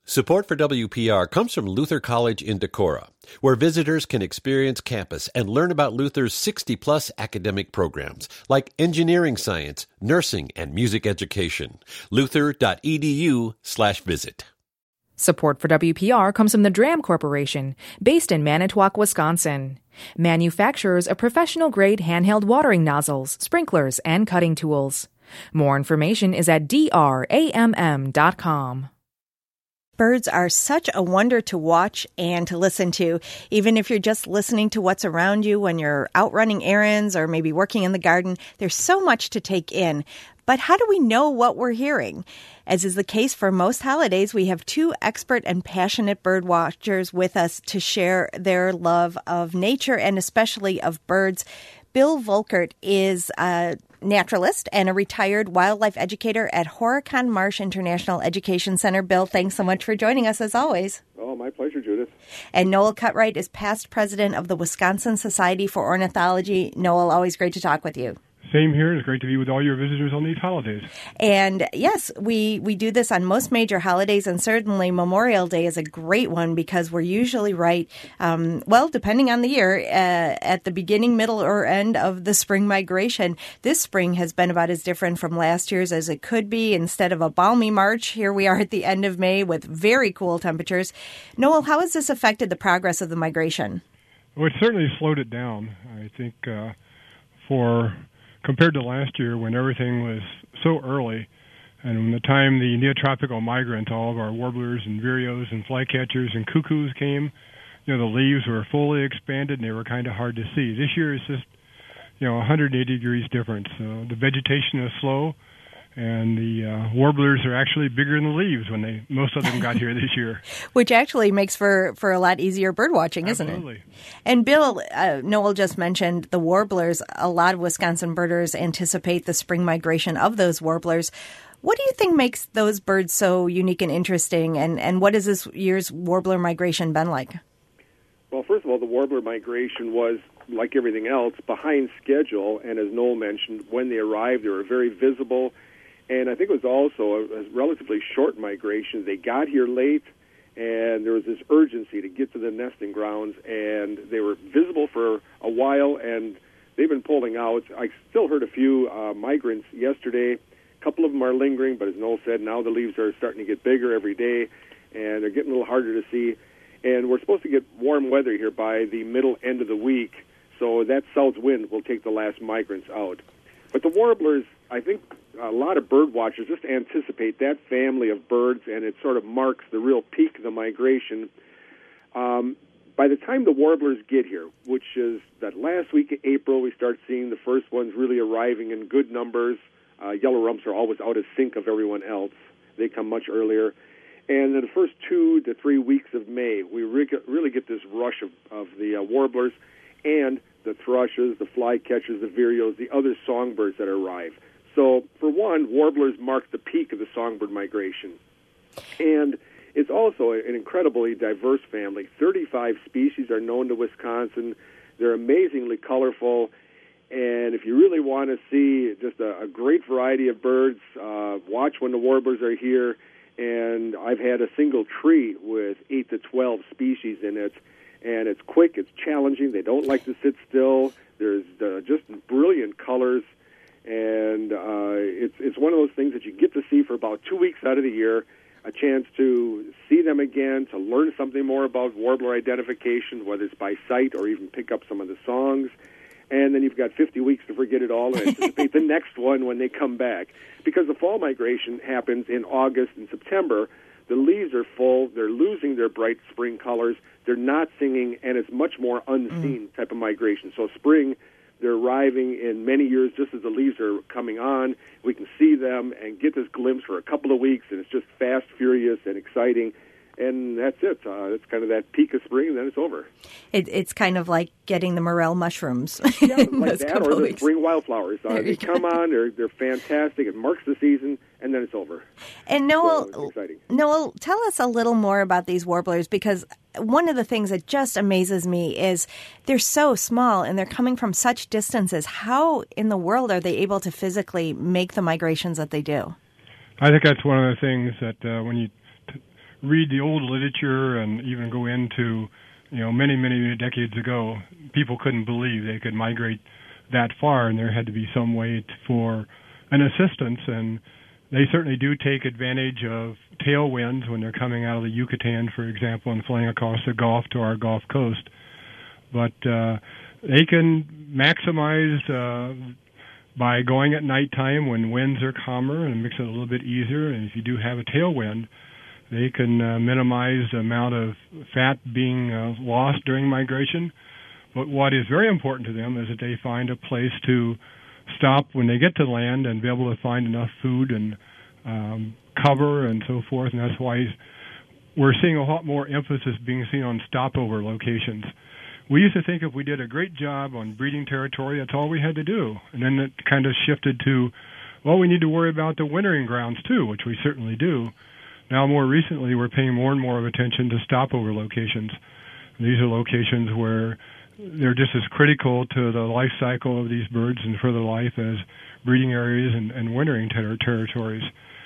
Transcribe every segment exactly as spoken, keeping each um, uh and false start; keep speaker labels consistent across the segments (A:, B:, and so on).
A: Support for W P R comes from Luther College in Decorah, where visitors can experience campus and learn about Luther's sixty-plus academic programs like engineering science, nursing, and music education. luther.edu slash visit.
B: Support for W P R comes from the Dram Corporation, based in Manitowoc, Wisconsin. Manufacturers of professional-grade handheld watering nozzles, sprinklers, and cutting tools. More information is at d r a m m dot com.
C: Birds are such a wonder to watch and to listen to, even if you're just listening to what's around you when you're out running errands or maybe working in the garden. There's so much to take in. But how do we know what we're hearing? As is the case for most holidays, we have two expert and passionate bird watchers with us to share their love of nature and especially of birds. Bill Volkert is a naturalist and a retired wildlife educator at Horicon Marsh International Education Center. Bill, thanks so much for joining us as always.
D: Oh, my pleasure, Judith.
C: And Noel Cutright is past president of the Wisconsin Society for Ornithology. Noel, always great to talk with you.
E: Same here. It's great to be with all your visitors on these holidays.
C: And yes, we, we do this on most major holidays, and certainly Memorial Day is a great one because we're usually right, um, well, depending on the year, uh, at the beginning, middle, or end of the spring migration. This spring has been about as different from last year's as it could be. Instead of a balmy March, here we are at the end of May with very cool temperatures. Noel, how has this affected the progress of the migration?
E: Well, it certainly slowed it down. I think uh, for... compared to last year when everything was so early, and when the time the neotropical migrants, all of our warblers and vireos and flycatchers and cuckoos came, you know, the leaves were fully expanded and they were kind of hard to see. This year is just, you know, one hundred eighty degrees difference. So the vegetation is slow, and the uh, warblers are actually bigger than the leaves when they most of them got here this year.
C: Which actually makes for, for a lot easier bird watching, isn't
E: Absolutely.
C: it? And Bill, uh, Noel just mentioned the warblers. A lot of Wisconsin birders anticipate the spring migration of those warblers. What do you think makes those birds so unique and interesting, and, and what has this year's warbler migration been like?
D: Well, first of all, the warbler migration was, like everything else, behind schedule, and as Noel mentioned, when they arrived, they were very visible. And I think it was also a, a relatively short migration. They got here late, and there was this urgency to get to the nesting grounds, and they were visible for a while, and they've been pulling out. I still heard a few uh, migrants yesterday. A couple of them are lingering, but as Noel said, now the leaves are starting to get bigger every day, and they're getting a little harder to see. And we're supposed to get warm weather here by the middle end of the week, so that south wind will take the last migrants out. But the warblers, I think a lot of bird watchers just anticipate that family of birds, and it sort of marks the real peak of the migration. Um, by the time the warblers get here, which is that last week of April, we start seeing the first ones really arriving in good numbers. Uh, yellow rumps are always out of sync of everyone else. They come much earlier. And in the first two to three weeks of May, we re- really get this rush of, of the uh, warblers and the thrushes, the flycatchers, the vireos, the other songbirds that arrive. So, for one, warblers mark the peak of the songbird migration. And it's also an incredibly diverse family. thirty-five species are known to Wisconsin. They're amazingly colorful. And if you really want to see just a, a great variety of birds, uh, watch when the warblers are here. And I've had a single tree with eight to twelve species in it. And it's quick, it's challenging. They don't like to sit still. There's uh, just brilliant colors. And uh, it's it's one of those things that you get to see for about two weeks out of the year, a chance to see them again, to learn something more about warbler identification, whether it's by sight or even pick up some of the songs. And then you've got fifty weeks to forget it all and anticipate the next one when they come back. Because the fall migration happens in August and September. The leaves are full. They're losing their bright spring colors. They're not singing, and it's much more unseen mm. type of migration. So spring, they're arriving in many years just as the leaves are coming on. We can see them and get this glimpse for a couple of weeks, and it's just fast, furious, and exciting. And that's it. Uh, it's kind of that peak of spring, and then it's over.
C: It, it's kind of like getting the morel mushrooms.
D: Yeah, like that, or the weeks. Spring wildflowers. Uh, they come on, they're, they're fantastic. It marks the season, and then it's over.
C: And Noel,
D: so it's exciting.
C: Noel, tell us a little more about these warblers, because one of the things that just amazes me is they're so small, and they're coming from such distances. How in the world are they able to physically make the migrations that they do?
E: I think that's one of the things that uh, when you read the old literature and even go into, you know, many, many decades ago, people couldn't believe they could migrate that far, and there had to be some way t- for an assistance. And they certainly do take advantage of tailwinds when they're coming out of the Yucatan, for example, and flying across the Gulf to our Gulf Coast. But uh, they can maximize uh, by going at nighttime when winds are calmer and makes it a little bit easier. And if you do have a tailwind, they can uh, minimize the amount of fat being uh, lost during migration. But what is very important to them is that they find a place to stop when they get to land and be able to find enough food and um, cover and so forth. And that's why we're seeing a lot more emphasis being seen on stopover locations. We used to think if we did a great job on breeding territory, that's all we had to do. And then it kind of shifted to, well, we need to worry about the wintering grounds too, which we certainly do. Now, more recently, we're paying more and more of attention to stopover locations. These are locations where they're just as critical to the life cycle of these birds and further life as breeding areas and, and wintering ter- territories.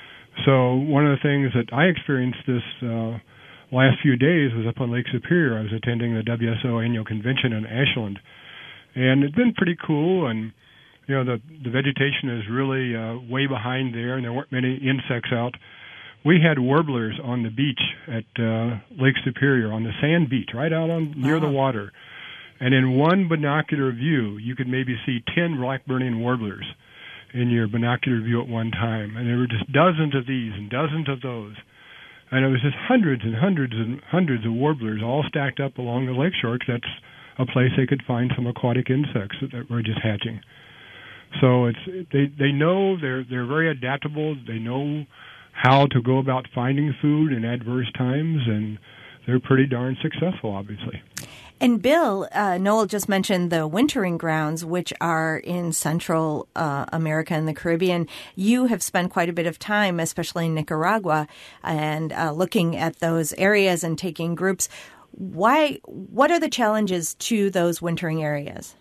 E: So one of the things that I experienced this uh, last few days was up on Lake Superior. I was attending the W S O annual convention in Ashland, and it's been pretty cool. And you know, the the vegetation is really uh, way behind there, and there weren't many insects out. We had warblers on the beach at uh, Lake Superior, on the sand beach, right out on near wow. the water. And in one binocular view, you could maybe see ten black-burning warblers in your binocular view at one time. And there were just dozens of these and dozens of those. And it was just hundreds and hundreds and hundreds of warblers all stacked up along the lakeshore, because that's a place they could find some aquatic insects that were just hatching. So it's they they know they're they're very adaptable. They know how to go about finding food in adverse times, and they're pretty darn successful, obviously.
C: And Bill, uh, Noel just mentioned the wintering grounds, which are in Central uh, America and the Caribbean. You have spent quite a bit of time, especially in Nicaragua, and uh, looking at those areas and taking groups. Why? What are the challenges to those wintering areas?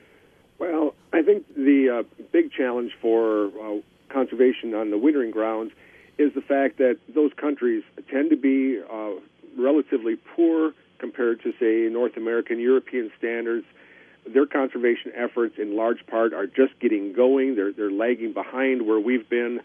D: Well, I think the uh, big challenge for uh, conservation on the wintering grounds is the fact that those countries tend to be uh, relatively poor compared to, say, North American, European standards. Their conservation efforts, in large part, are just getting going. They're they're lagging behind where we've been,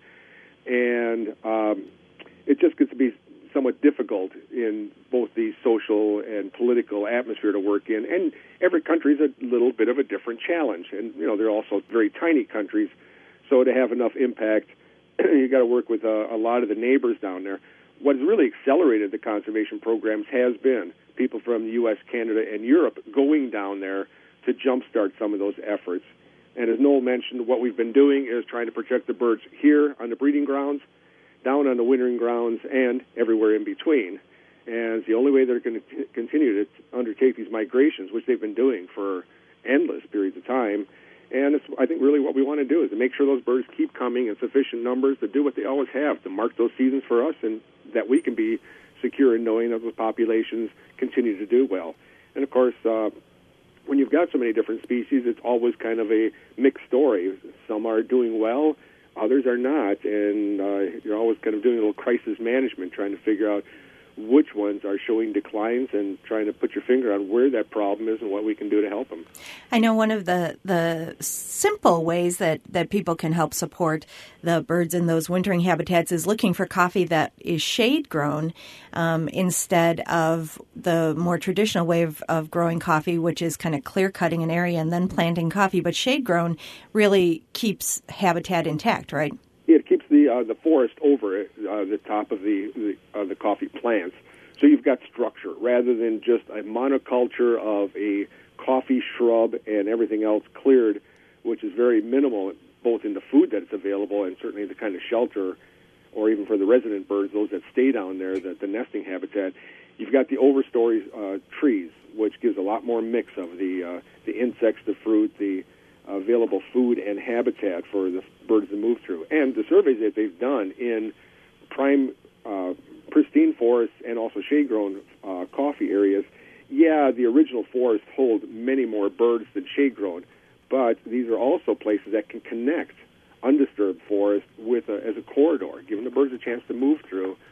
D: and um, it just gets to be somewhat difficult in both the social and political atmosphere to work in. And every country is a little bit of a different challenge, and you know they're also very tiny countries, so to have enough impact, you got to work with a, a lot of the neighbors down there. What has really accelerated the conservation programs has been people from the U S, Canada, and Europe going down there to jumpstart some of those efforts. And as Noel mentioned, what we've been doing is trying to protect the birds here on the breeding grounds, down on the wintering grounds, and everywhere in between. And it's the only way they're going to t- continue to undertake these migrations, which they've been doing for endless periods of time. And it's, I think, really what we want to do is to make sure those birds keep coming in sufficient numbers to do what they always have, to mark those seasons for us, and that we can be secure in knowing that those populations continue to do well. And, of course, uh, when you've got so many different species, it's always kind of a mixed story. Some are doing well, others are not, and uh, you're always kind of doing a little crisis management, trying to figure out which ones are showing declines and trying to put your finger on where that problem is and what we can do to help them.
C: I know one of the, the simple ways that, that people can help support the birds in those wintering habitats is looking for coffee that is shade-grown um, instead of the more traditional way of, of growing coffee, which is kind of clear-cutting an area and then planting coffee. But shade-grown really keeps habitat intact, right?
D: It keeps the uh, the forest over it, uh, the top of the the, uh, the coffee plants. So you've got structure rather than just a monoculture of a coffee shrub and everything else cleared, which is very minimal, both in the food that's available and certainly the kind of shelter, or even for the resident birds, those that stay down there, the, the nesting habitat. You've got the overstory uh, trees, which gives a lot more mix of the uh, the insects, the fruit, the available food and habitat for the birds to move through. And the surveys that they've done in prime, uh, pristine forests and also shade-grown uh, coffee areas, yeah, the original forests hold many more birds than shade-grown, but these are also places that can connect undisturbed forest with a, as a corridor, giving the birds a chance to move through.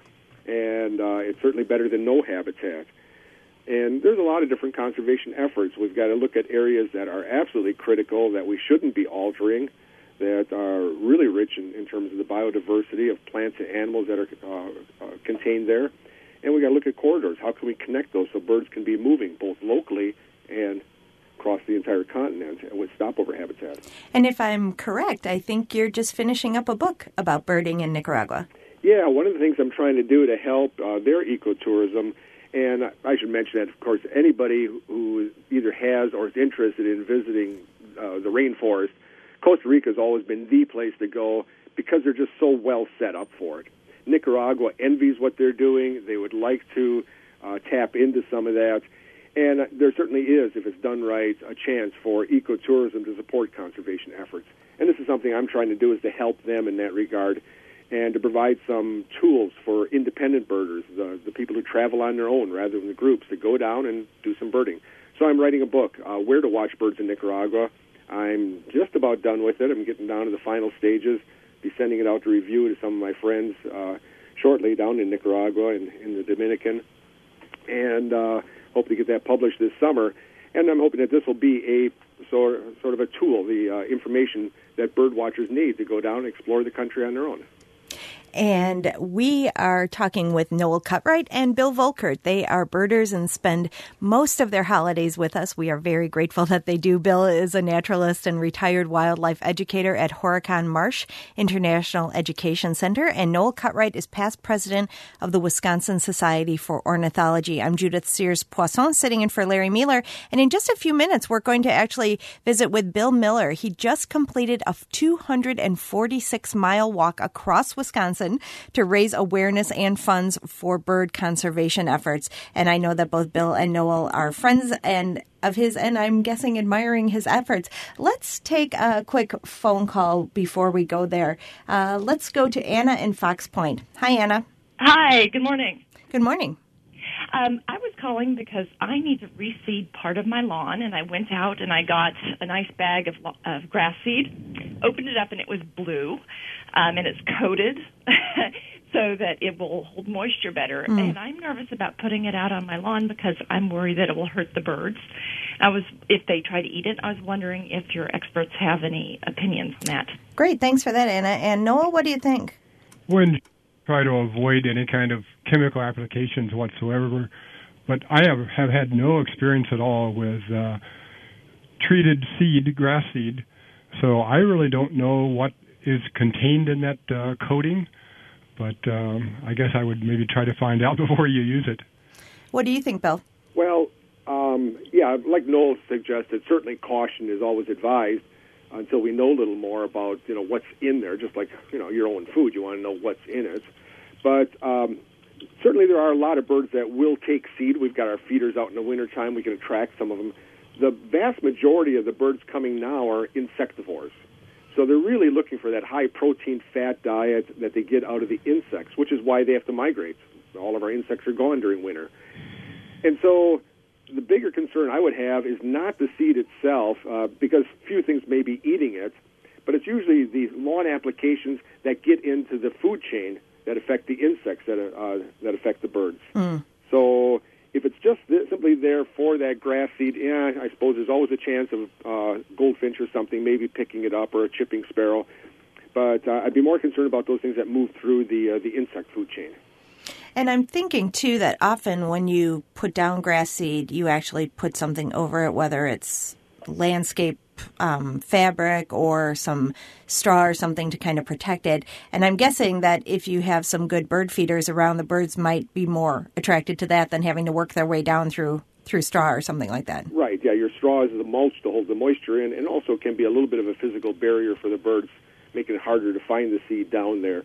D: and uh, it's certainly better than no habitat. And there's a lot of different conservation efforts. We've got to look at areas that are absolutely critical, that we shouldn't be altering, that are really rich in, in terms of the biodiversity of plants and animals that are uh, uh, contained there. And we've got to look at corridors. How can we connect those so birds can be moving both locally and across the entire continent with stopover habitat?
C: And if I'm correct, I think you're just finishing up a book about birding in Nicaragua.
D: Yeah, one of the things I'm trying to do to help uh, their ecotourism, and I should mention that, of course, anybody who either has or is interested in visiting uh, the rainforest, Costa Rica has always been the place to go because they're just so well set up for it. Nicaragua envies what they're doing. They would like to uh, tap into some of that. And there certainly is, if it's done right, a chance for ecotourism to support conservation efforts. And this is something I'm trying to do, is to help them in that regard and to provide some tools for independent birders, the, the people who travel on their own rather than the groups, to go down and do some birding. So I'm writing a book, uh, Where to Watch Birds in Nicaragua. I'm just about done with it. I'm getting down to the final stages. Be sending it out to review to some of my friends uh, shortly down in Nicaragua and in the Dominican. And uh, hope to get that published this summer. And I'm hoping that this will be a sort, sort of a tool, the uh, information that bird watchers need to go down and explore the country on their own.
C: And we are talking with Noel Cutright and Bill Volkert. They are birders and spend most of their holidays with us. We are very grateful that they do. Bill is a naturalist and retired wildlife educator at Horicon Marsh International Education Center. And Noel Cutright is past president of the Wisconsin Society for Ornithology. I'm Judith Sears-Poisson, sitting in for Larry Mueller. And in just a few minutes, we're going to actually visit with Bill Miller. He just completed a two hundred forty-six mile walk across Wisconsin to raise awareness and funds for bird conservation efforts. And I know that both Bill and Noel are friends and of his, and I'm guessing admiring his efforts. Let's take a quick phone call before we go there. Uh, let's go to Anna in Fox Point. Hi, Anna.
F: Hi, good morning.
C: Good morning.
F: Um, I was calling because I need to reseed part of my lawn, and I went out and I got a nice bag of, of grass seed, opened it up, and it was blue, um, and it's coated so that it will hold moisture better. Mm. And I'm nervous about putting it out on my lawn because I'm worried that it will hurt the birds. I was, if they try to eat it, I was wondering if your experts have any opinions on that.
C: Great, thanks for that, Anna. And Noel, what do you think?
E: When try to avoid any kind of chemical applications whatsoever, but I have, have had no experience at all with uh, treated seed, grass seed, so I really don't know what is contained in that uh, coating, but um, I guess I would maybe try to find out before you use it.
C: What do you think, Bill?
D: Well, um, yeah, like Noel suggested, certainly caution is always advised until we know a little more about, you know, what's in there, just like, you know, your own food. You want to know what's in it. But um, certainly there are a lot of birds that will take seed. We've got our feeders out in the wintertime. We can attract some of them. The vast majority of the birds coming now are insectivores. So they're really looking for that high-protein fat diet that they get out of the insects, which is why they have to migrate. All of our insects are gone during winter. And so the bigger concern I would have is not the seed itself, uh, because few things may be eating it, but it's usually the lawn applications that get into the food chain that affect the insects that uh, that affect the birds. Mm. So if it's just th- simply there for that grass seed, yeah, I suppose there's always a chance of uh, goldfinch or something maybe picking it up, or a chipping sparrow. But uh, I'd be more concerned about those things that move through the uh, the insect food chain.
C: And I'm thinking, too, that often when you put down grass seed, you actually put something over it, whether it's landscape um, fabric or some straw or something to kind of protect it. And I'm guessing that if you have some good bird feeders around, the birds might be more attracted to that than having to work their way down through through straw or something like that.
D: Right, yeah, your straw is the mulch to hold the moisture in, and also can be a little bit of a physical barrier for the birds, making it harder to find the seed down there.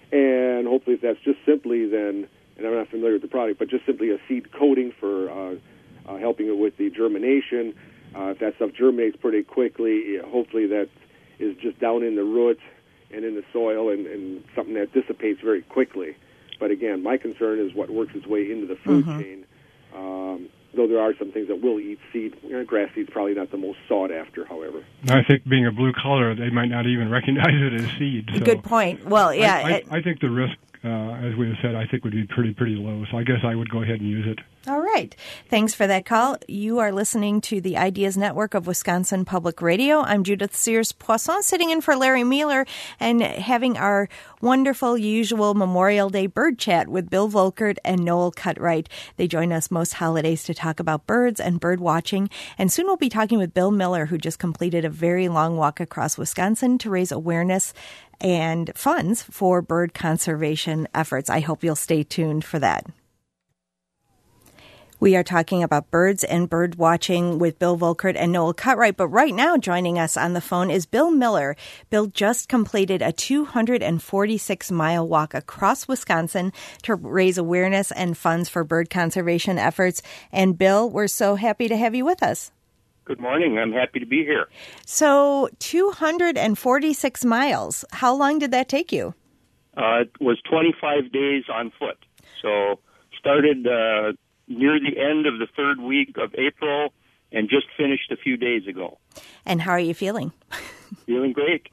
D: And hopefully if that's just simply then, and I'm not familiar with the product, but just simply a seed coating for uh, uh, helping it with the germination. Uh, if that stuff germinates pretty quickly, hopefully that is just down in the root and in the soil, and, and something that dissipates very quickly. But again, my concern is what works its way into the food mm-hmm. chain. Um, though there are some things that will eat seed. You know, grass seed's probably not the most sought after, however.
E: I think being a blue color, they might not even recognize it as seed. So
C: Good point. Well, yeah.
E: I, I, I think the risk uh, as we have said, I think would be pretty, pretty low. So I guess I would go ahead and use it.
C: All right. Thanks for that call. You are listening to the Ideas Network of Wisconsin Public Radio. I'm Judith Sears-Poisson, sitting in for Larry Mueller and having our wonderful, usual Memorial Day bird chat with Bill Volkert and Noel Cutright. They join us most holidays to talk about birds and bird watching. And soon we'll be talking with Bill Miller, who just completed a very long walk across Wisconsin to raise awareness and funds for bird conservation efforts. I hope you'll stay tuned for that. We are talking about birds and bird watching with Bill Volkert and Noel Cutright. But right now joining us on the phone is Bill Miller. Bill just completed a two hundred forty-six mile walk across Wisconsin to raise awareness and funds for bird conservation efforts. And Bill, we're so happy to have you with us.
G: Good morning. I'm happy to be here.
C: So two hundred forty-six miles. How long did that take you?
G: Uh, it was twenty-five days on foot. So started uh, near the end of the third week of April and just finished a few days ago.
C: And how are you feeling?
G: Feeling great.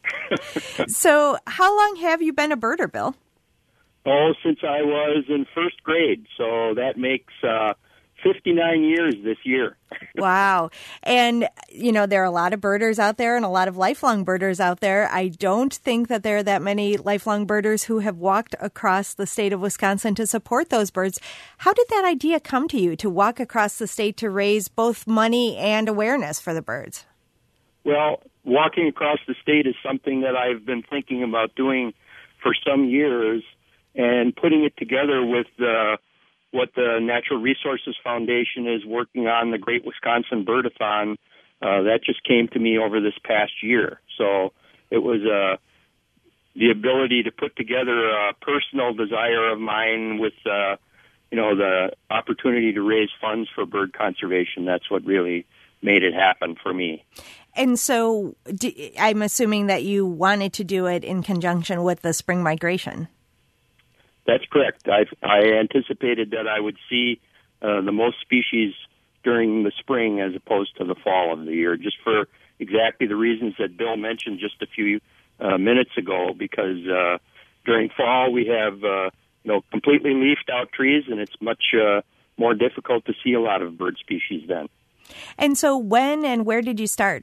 C: So how long have you been a birder, Bill?
G: Oh, since I was in first grade. So that makes uh, fifty-nine years this year.
C: Wow. And, you know, there are a lot of birders out there and a lot of lifelong birders out there. I don't think that there are that many lifelong birders who have walked across the state of Wisconsin to support those birds. How did that idea come to you to walk across the state to raise both money and awareness for the birds?
G: Well, walking across the state is something that I've been thinking about doing for some years, and putting it together with uh, what the Natural Resources Foundation is working on, the Great Wisconsin Birdathon, uh, that just came to me over this past year. So it was uh, the ability to put together a personal desire of mine with, uh, you know, the opportunity to raise funds for bird conservation. That's what really made it happen for me.
C: And so d- I'm assuming that you wanted to do it in conjunction with the spring migration.
G: That's correct. I, I anticipated that I would see uh, the most species during the spring as opposed to the fall of the year, just for exactly the reasons that Bill mentioned just a few uh, minutes ago, because uh, during fall we have uh, you know completely leafed out trees, and it's much uh, more difficult to see a lot of bird species then.
C: And so when and where did you start?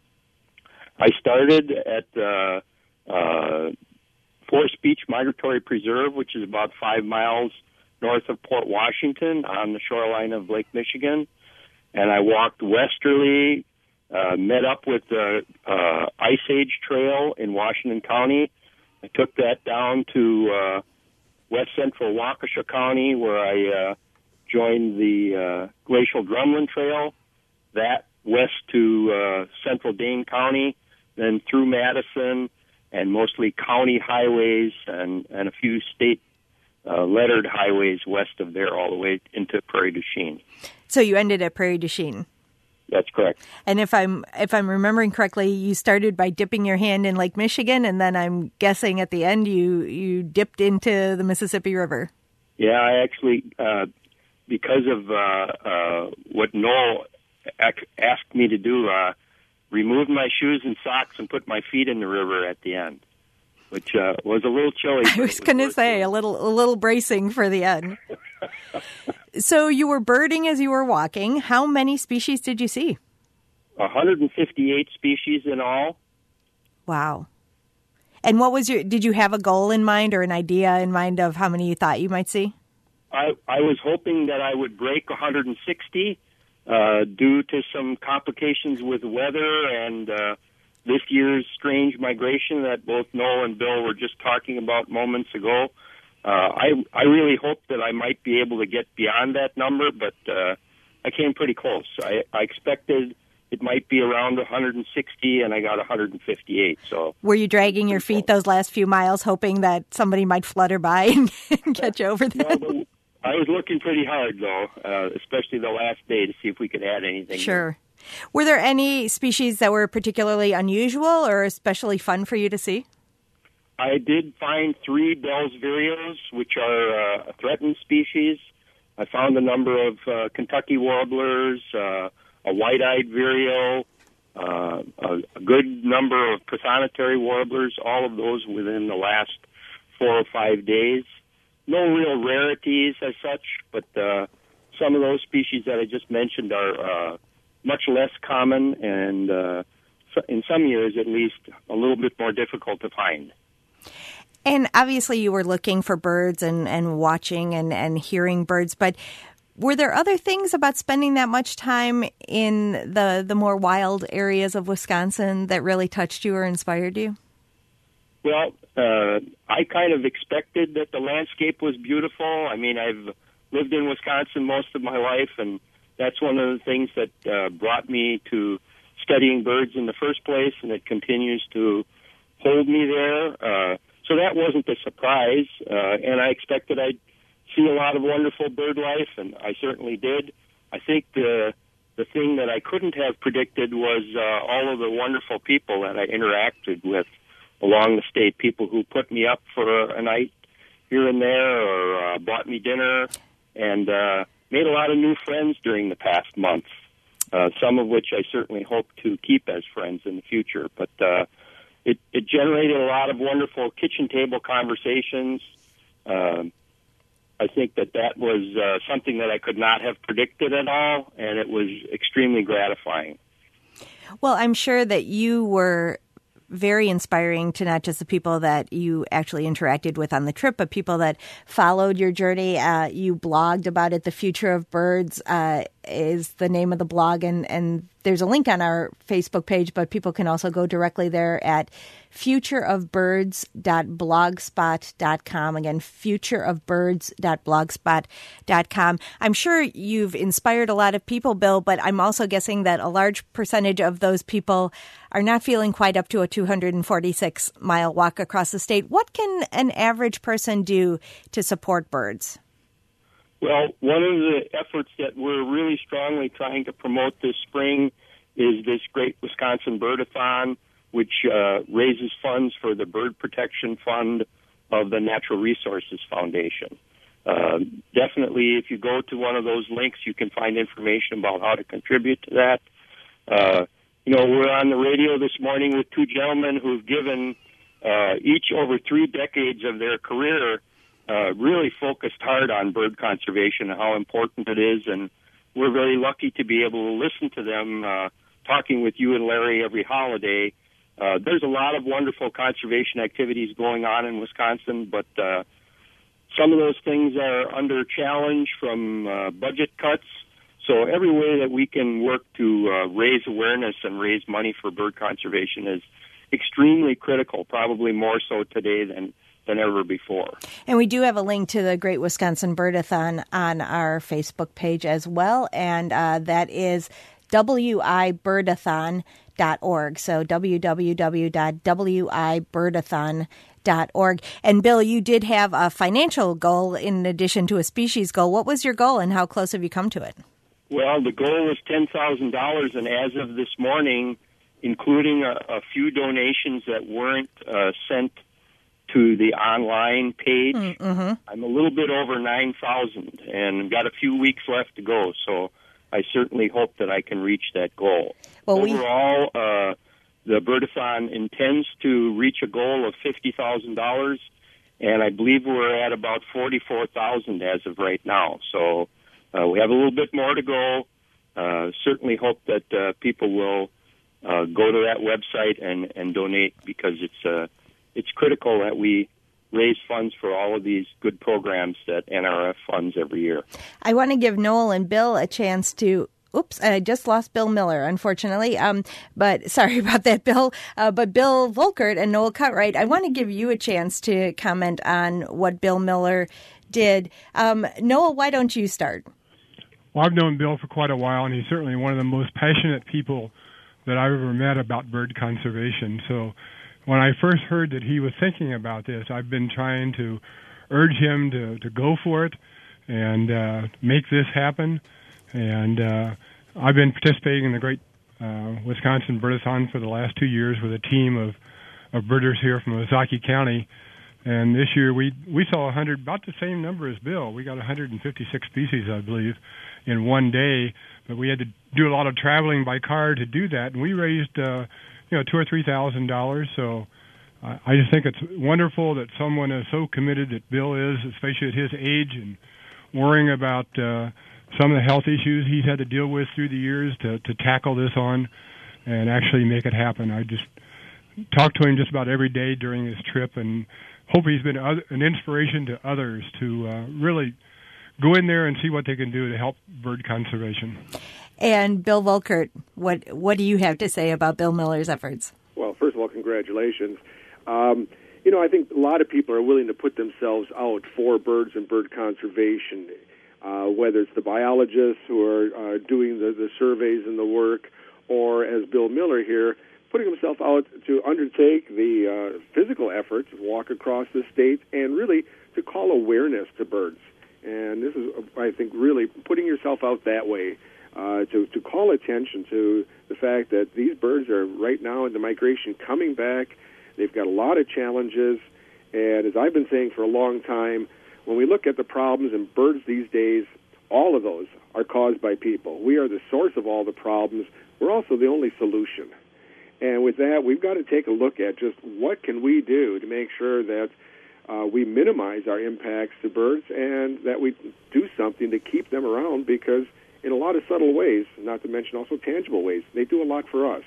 G: I started at uh, uh, Forest Beach Migratory Preserve, which is about five miles north of Port Washington on the shoreline of Lake Michigan. And I walked westerly, uh, met up with the uh, Ice Age Trail in Washington County. I took that down to uh, west central Waukesha County, where I uh, joined the uh, Glacial Drumlin Trail, that west to uh, central Dane County, then through Madison, and mostly county highways and, and a few state uh, lettered highways west of there all the way into Prairie du Chien.
C: So you ended at Prairie du Chien.
G: That's correct.
C: And if I'm if I'm remembering correctly, you started by dipping your hand in Lake Michigan, and then I'm guessing at the end you, you dipped into the Mississippi River.
G: Yeah, I actually, uh, because of uh, uh, what Noel ac- asked me to do, uh, removed my shoes and socks and put my feet in the river at the end, which uh, was a little chilly.
C: I was going to say a little a little bracing for the end. So you were birding as you were walking. How many species did you see?
G: one hundred fifty-eight species in all.
C: Wow. And what was your, did you have a goal in mind or an idea in mind of how many you thought you might see?
G: I, I was hoping that I would break one hundred sixty uh, due to some complications with weather and uh, this year's strange migration that both Noel and Bill were just talking about moments ago. Uh, I I really hoped that I might be able to get beyond that number, but uh, I came pretty close. I, I expected it might be around one hundred sixty, and I got one hundred fifty-eight. So,
C: were you dragging your feet those last few miles, hoping that somebody might flutter by and, and catch over them?
G: No, I was looking pretty hard, though, uh, especially the last day to see if we could add anything.
C: Sure. Were there any species that were particularly unusual or especially fun for you to see?
G: I did find three Bell's vireos, which are uh, a threatened species. I found a number of uh, Kentucky warblers, uh, a white-eyed vireo, uh, a, a good number of prothonotary warblers, all of those within the last four or five days. no real rarities as such, but uh, some of those species that I just mentioned are uh, much less common and uh, in some years at least a little bit more difficult to find.
C: And obviously you were looking for birds and, and watching and, and hearing birds, but were there other things about spending that much time in the, the more wild areas of Wisconsin that really touched you or inspired you?
G: Well, uh, I kind of expected that the landscape was beautiful. I mean, I've lived in Wisconsin most of my life, and that's one of the things that uh, brought me to studying birds in the first place, and it continues to hold me there. Uh, so that wasn't a surprise, uh, and I expected I'd see a lot of wonderful bird life, and I certainly did. I think the the thing that I couldn't have predicted was uh, all of the wonderful people that I interacted with along the state, people who put me up for a night here and there or uh, bought me dinner, and uh, made a lot of new friends during the past month, uh, some of which I certainly hope to keep as friends in the future. But uh, it, it generated a lot of wonderful kitchen table conversations. Uh, I think that that was uh, something that I could not have predicted at all, and it was extremely gratifying.
C: Well, I'm sure that you were very inspiring to not just the people that you actually interacted with on the trip, but people that followed your journey. Uh, you blogged about it. The Future of Birds uh, is the name of the blog, and, and there's a link on our Facebook page, but people can also go directly there at future of birds dot blogspot dot com. Again, future of birds dot blogspot dot com. I'm sure you've inspired a lot of people, Bill, but I'm also guessing that a large percentage of those people are not feeling quite up to a two hundred forty-six mile walk across the state. What can an average person do to support birds?
G: Well, one of the efforts that we're really strongly trying to promote this spring is this Great Wisconsin Birdathon, which uh, raises funds for the Bird Protection Fund of the Natural Resources Foundation. Uh, definitely, if you go to one of those links, you can find information about how to contribute to that. Uh, you know, we're on the radio this morning with two gentlemen who've given uh, each over three decades of their career uh, really focused hard on bird conservation and how important it is, and we're very lucky to be able to listen to them uh, talking with you and Larry every holiday. Uh, there's a lot of wonderful conservation activities going on in Wisconsin, but uh, some of those things are under challenge from uh, budget cuts. So every way that we can work to uh, raise awareness and raise money for bird conservation is extremely critical, probably more so today than, than ever before.
C: And we do have a link to the Great Wisconsin Birdathon on our Facebook page as well, and uh, that is w i birdathon dot org. So w w w dot w i birdathon dot org. And Bill, you did have a financial goal in addition to a species goal. What was your goal, and how close have you come to it?
G: Well, the goal was ten thousand dollars, and as of this morning, including a, a few donations that weren't uh, sent to the online page, mm-hmm. I'm a little bit over nine thousand, and got a few weeks left to go, so I certainly hope that I can reach that goal. Well, Overall, we... uh, the Birdathon intends to reach a goal of fifty thousand dollars, and I believe we're at about forty-four thousand dollars as of right now. So uh, we have a little bit more to go. Uh, certainly hope that uh, people will uh, go to that website and, and donate, because it's uh, it's critical that we raise funds for all of these good programs that N R F funds every year.
C: I want to give Noel and Bill a chance to, oops, I just lost Bill Miller, unfortunately. Um, but sorry about that, Bill. Uh, but Bill Volkert and Noel Cutright, I want to give you a chance to comment on what Bill Miller did. Um, Noel, why don't you start?
E: Well, I've known Bill for quite a while, and he's certainly one of the most passionate people that I've ever met about bird conservation. So when I first heard that he was thinking about this, I've been trying to urge him to, to go for it and uh, make this happen. And uh, I've been participating in the Great uh, Wisconsin Birdathon for the last two years with a team of, of birders here from Ozaukee County. And this year we, we saw one hundred, about the same number as Bill. We got one hundred fifty-six species, I believe, in one day. But we had to do a lot of traveling by car to do that. And we raised uh, you know, two or three thousand dollars. So I, I just think it's wonderful that someone is so committed that Bill is, especially at his age, and worrying about uh, some of the health issues he's had to deal with through the years to, to tackle this on and actually make it happen. I just talk to him just about every day during his trip, and hope he's been other, an inspiration to others to uh, really go in there and see what they can do to help bird conservation.
C: And Bill Volkert, what what do you have to say about Bill Miller's efforts?
D: Well, first of all, congratulations. Um, you know, I think a lot of people are willing to put themselves out for birds and bird conservation, uh, whether it's the biologists who are uh, doing the, the surveys and the work, or as Bill Miller here, putting himself out to undertake the uh, physical effort to walk across the state and really to call awareness to birds. And this is, I think, really putting yourself out that way uh, to, to call attention to the fact that these birds are right now in the migration coming back. They've got a lot of challenges. And as I've been saying for a long time, when we look at the problems in birds these days, all of those are caused by people. We are the source of all the problems. We're also the only solution. And with that, we've got to take a look at just what can we do to make sure that uh, we minimize our impacts to birds and that we do something to keep them around, because in a lot of subtle ways, not to mention also tangible ways, they do a lot for us.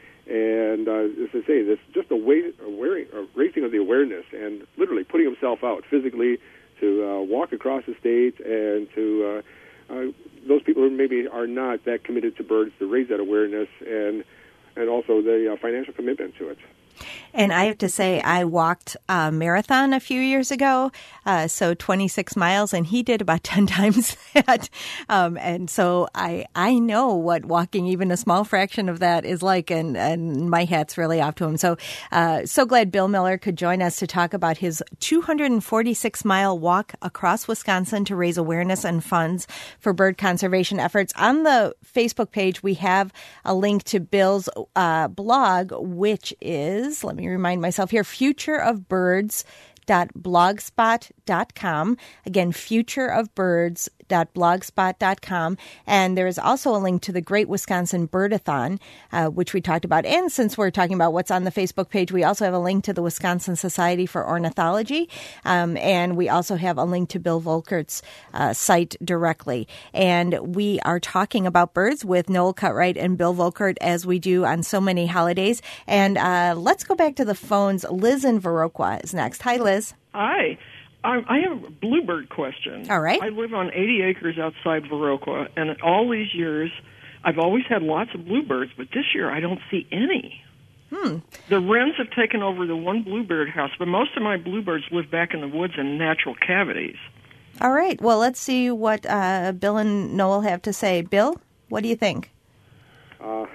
D: And uh, as I say, this just a, way, a, wearing, a raising of the awareness and literally putting himself out physically to uh, walk across the state and to uh, uh, those people who maybe are not that committed to birds, to raise that awareness and and also the uh, financial commitment to it.
C: And I have to say, I walked a marathon a few years ago, uh, so twenty-six miles, and he did about ten times that. Um, and so I I know what walking even a small fraction of that is like, and, and my hat's really off to him. So uh, so glad Bill Miller could join us to talk about his two hundred forty-six mile walk across Wisconsin to raise awareness and funds for bird conservation efforts. On the Facebook page, we have a link to Bill's uh, blog, which is, let me remind myself here, future of birds dot blogspot dot com. Again, future of birds dot blogspot dot com. And there is also a link to the Great Wisconsin Birdathon, uh, which we talked about. And since we're talking about what's on the Facebook page, we also have a link to the Wisconsin Society for Ornithology. Um, and we also have a link to Bill Volkert's uh, site directly. And we are talking about birds with Noel Cutright and Bill Volkert, as we do on so many holidays. And uh, let's go back to the phones. Liz in Viroqua is next. Hi, Liz.
H: Hi. I I have a bluebird question.
C: All right.
H: I live on eighty acres outside Viroqua, and all these years, I've always had lots of bluebirds, but this year I don't see any.
C: Hmm.
H: The wrens have taken over the one bluebird house, but most of my bluebirds live back in the woods in natural cavities.
C: All right. Well, let's see what uh, Bill and Noel have to say. Bill, what do you think?
D: Uh,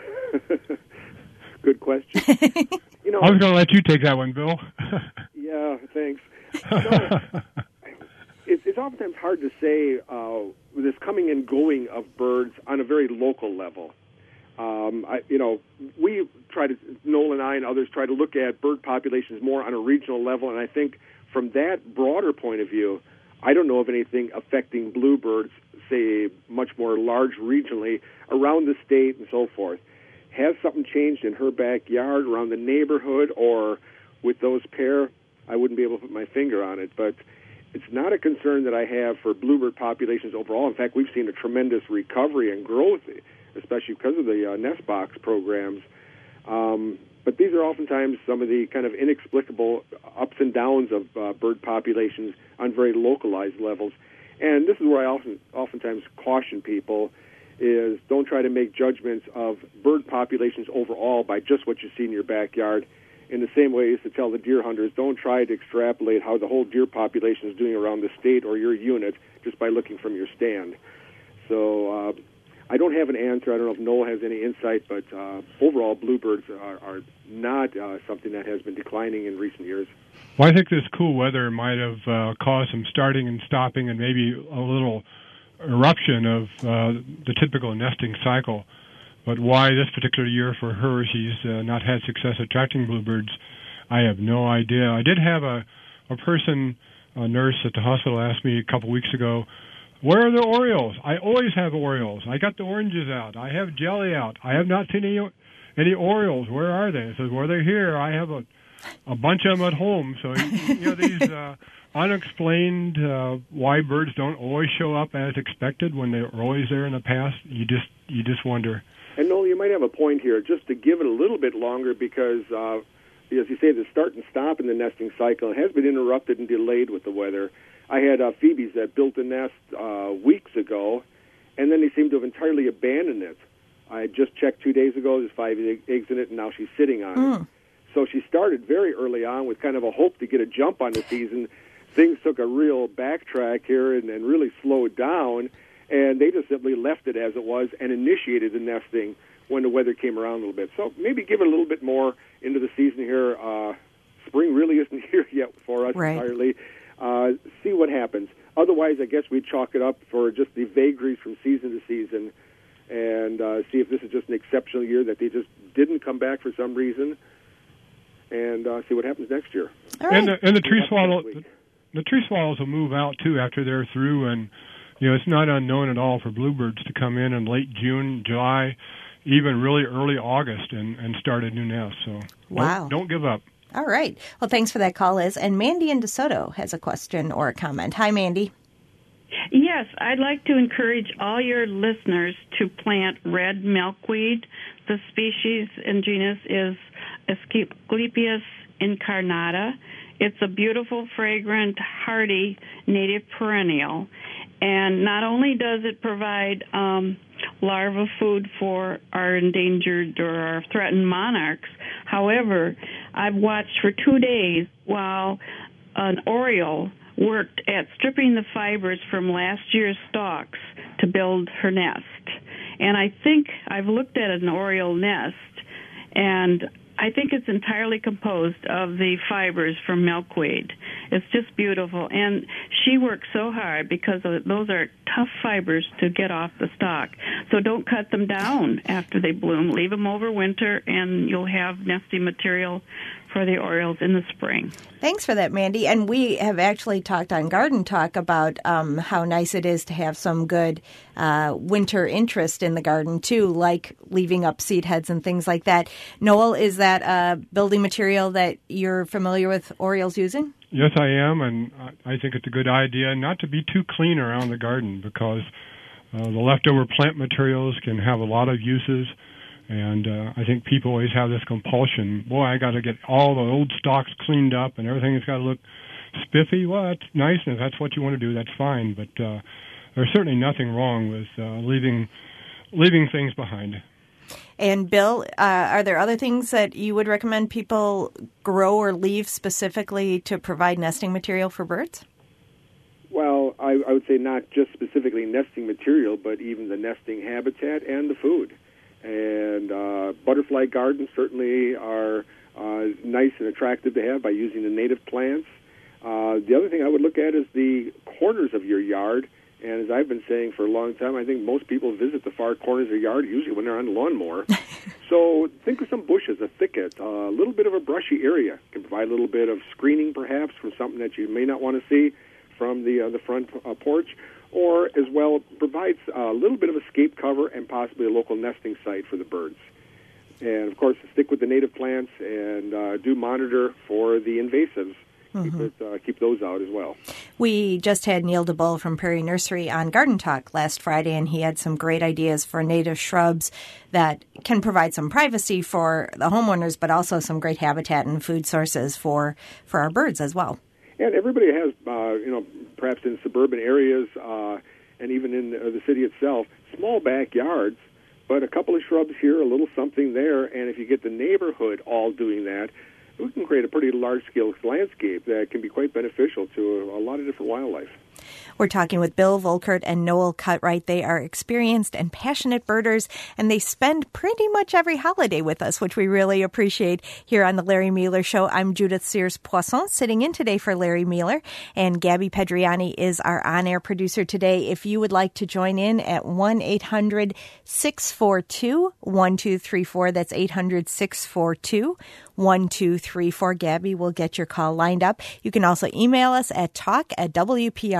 D: good question. You know,
E: I was going to let you take that one, Bill.
D: Yeah, thanks. So, it's, it's oftentimes hard to say uh, this coming and going of birds on a very local level. Um, I, you know, we try to, Noel and I and others try to look at bird populations more on a regional level, and I think from that broader point of view, I don't know of anything affecting bluebirds, say, much more large regionally around the state and so forth. Has something changed in her backyard, around the neighborhood, or with those pair? I wouldn't be able to put my finger on it, but it's not a concern that I have for bluebird populations overall. In fact, we've seen a tremendous recovery and growth, especially because of the uh, nest box programs. Um, but these are oftentimes some of the kind of inexplicable ups and downs of uh, bird populations on very localized levels. And this is where I often, oftentimes caution people is don't try to make judgments of bird populations overall by just what you see in your backyard. In the same way I used to tell the deer hunters, don't try to extrapolate how the whole deer population is doing around the state or your unit just by looking from your stand. So uh, I don't have an answer. I don't know if Noel has any insight, but uh, overall bluebirds are, are not uh, something that has been declining in recent years.
E: Well, I think this cool weather might have uh, caused some starting and stopping and maybe a little eruption of uh, the typical nesting cycle. But why this particular year for her she's uh, not had success attracting bluebirds, I have no idea. I did have a, a person, a nurse at the hospital, ask me a couple weeks ago, where are the orioles? I always have orioles. I got the oranges out. I have jelly out. I have not seen any, any orioles. Where are they? I said, well, they're here. I have a, a bunch of them at home. So, you know, these uh, unexplained uh, why birds don't always show up as expected when they were always there in the past. You just you just wonder.
D: And Noel, you might have a point here, just to give it a little bit longer, because uh, as you say, the start and stop in the nesting cycle has been interrupted and delayed with the weather. I had uh, phoebes that built a nest uh, weeks ago, and then they seem to have entirely abandoned it. I just checked two days ago. There's five eggs in it, and now she's sitting on mm. it. So she started very early on with kind of a hope to get a jump on the season. Things took a real backtrack here and, and really slowed down, and they just simply left it as it was and initiated the nesting when the weather came around a little bit. So maybe give it a little bit more into the season here. Uh, spring really isn't here yet for us right. entirely. Uh, see what happens. Otherwise, I guess we'd chalk it up for just the vagaries from season to season and uh, see if this is just an exceptional year that they just didn't come back for some reason, and uh, see what happens next year.
E: Right. And, the, and the tree swallow, the, the tree swallows will move out, too, after they're through, and you know it's not unknown at all for bluebirds to come in in late June, July, even really early August and, and start a new nest. So
C: wow.
E: don't, don't give up.
C: All right. Well, thanks for that call, Liz. And Mandy in DeSoto has a question or a comment. Hi, Mandy.
I: Yes, I'd like to encourage all your listeners to plant red milkweed. The species and genus is Asclepias incarnata. It's a beautiful, fragrant, hardy native perennial. And not only does it provide um, larva food for our endangered or our threatened monarchs, however, I've watched for two days while an oriole worked at stripping the fibers from last year's stalks to build her nest. And I think I've looked at an oriole nest, and I think it's entirely composed of the fibers from milkweed. It's just beautiful. And she works so hard because those are tough fibers to get off the stalk. So don't cut them down after they bloom. Leave them over winter, and you'll have nesting material for the orioles in the spring.
C: Thanks for that, Mandy. And we have actually talked on Garden Talk about um, how nice it is to have some good uh, winter interest in the garden, too, like leaving up seed heads and things like that. Noel, is that a building material that you're familiar with orioles using?
E: Yes, I am, and I think it's a good idea not to be too clean around the garden because uh, the leftover plant materials can have a lot of uses. And uh, I think people always have this compulsion, boy, I got to get all the old stalks cleaned up and everything's got to look spiffy. Well, that's nice, and if that's what you want to do, that's fine. But uh, there's certainly nothing wrong with uh, leaving leaving things behind.
C: And Bill, uh, are there other things that you would recommend people grow or leave specifically to provide nesting material for birds?
D: Well, I, I would say not just specifically nesting material, but even the nesting habitat and the food. And uh, butterfly gardens certainly are uh, nice and attractive to have by using the native plants. Uh, the other thing I would look at is the corners of your yard. And as I've been saying for a long time, I think most people visit the far corners of the yard, usually when they're on the lawnmower. So think of some bushes, a thicket, a little bit of a brushy area. Can provide a little bit of screening, perhaps, from something that you may not want to see from the uh, the front uh, porch. Or, as well, provides a little bit of escape cover and possibly a local nesting site for the birds. And, of course, stick with the native plants and uh, do monitor for the invasives. Mm-hmm. Keep, it, uh, keep those out as well.
C: We just had Neil DeBull from Prairie Nursery on Garden Talk last Friday, and he had some great ideas for native shrubs that can provide some privacy for the homeowners, but also some great habitat and food sources for, for our birds as well.
D: And everybody has, uh, you know, perhaps in suburban areas uh, and even in uh, the city itself, small backyards, but a couple of shrubs here, a little something there, and if you get the neighborhood all doing that, we can create a pretty large-scale landscape that can be quite beneficial to a, a lot of different wildlife.
C: We're talking with Bill Volkert and Noel Cutright. They are experienced and passionate birders, and they spend pretty much every holiday with us, which we really appreciate here on the Larry Mueller Show. I'm Judith Sears-Poisson, sitting in today for Larry Mueller, and Gabby Pedriani is our on-air producer today. If you would like to join in at one eight hundred six four two one two three four, that's eight hundred six four two one two three four. Gabby will get your call lined up. You can also email us at talk at W P R dot org.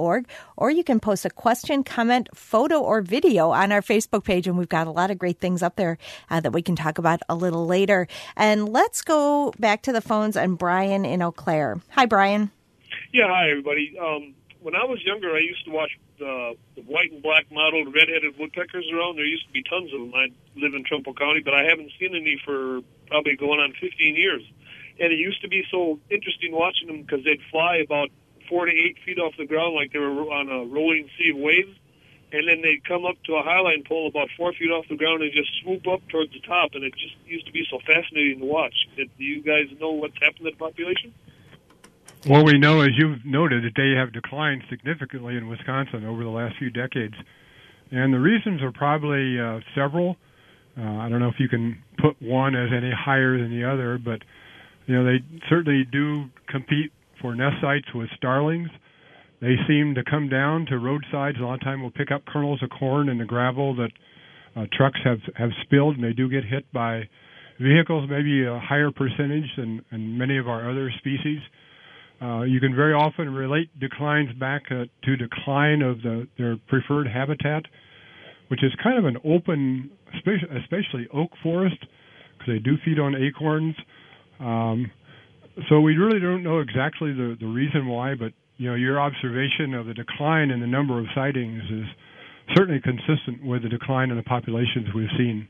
C: org, or you can post a question, comment, photo, or video on our Facebook page, and we've got a lot of great things up there uh, that we can talk about a little later. And let's go back to the phones and Brian in Eau Claire. Hi, Brian.
J: Yeah, hi, everybody. Um, when I was younger, I used to watch the, the white and black mottled red-headed woodpeckers around. There used to be tons of them. I live in Trumbull County, but I haven't seen any for probably going on fifteen years. And it used to be so interesting watching them because they'd fly about four to eight feet off the ground like they were on a rolling sea of waves. And then they'd come up to a highline pole about four feet off the ground and just swoop up towards the top. And it just used to be so fascinating to watch. Do you guys know what's happened to the population?
E: What we know, as you've noted, that they have declined significantly in Wisconsin over the last few decades. And the reasons are probably uh, several. Uh, I don't know if you can put one as any higher than the other, but you know they certainly do compete for nest sites with starlings. They seem to come down to roadsides. A lot of time we'll pick up kernels of corn in the gravel that uh, trucks have, have spilled, and they do get hit by vehicles, maybe a higher percentage than, than many of our other species. Uh, you can very often relate declines back uh, to decline of the, their preferred habitat, which is kind of an open, especially oak forest, because they do feed on acorns. Um, so we really don't know exactly the, the reason why, but you know, your observation of the decline in the number of sightings is certainly consistent with the decline in the populations we've seen.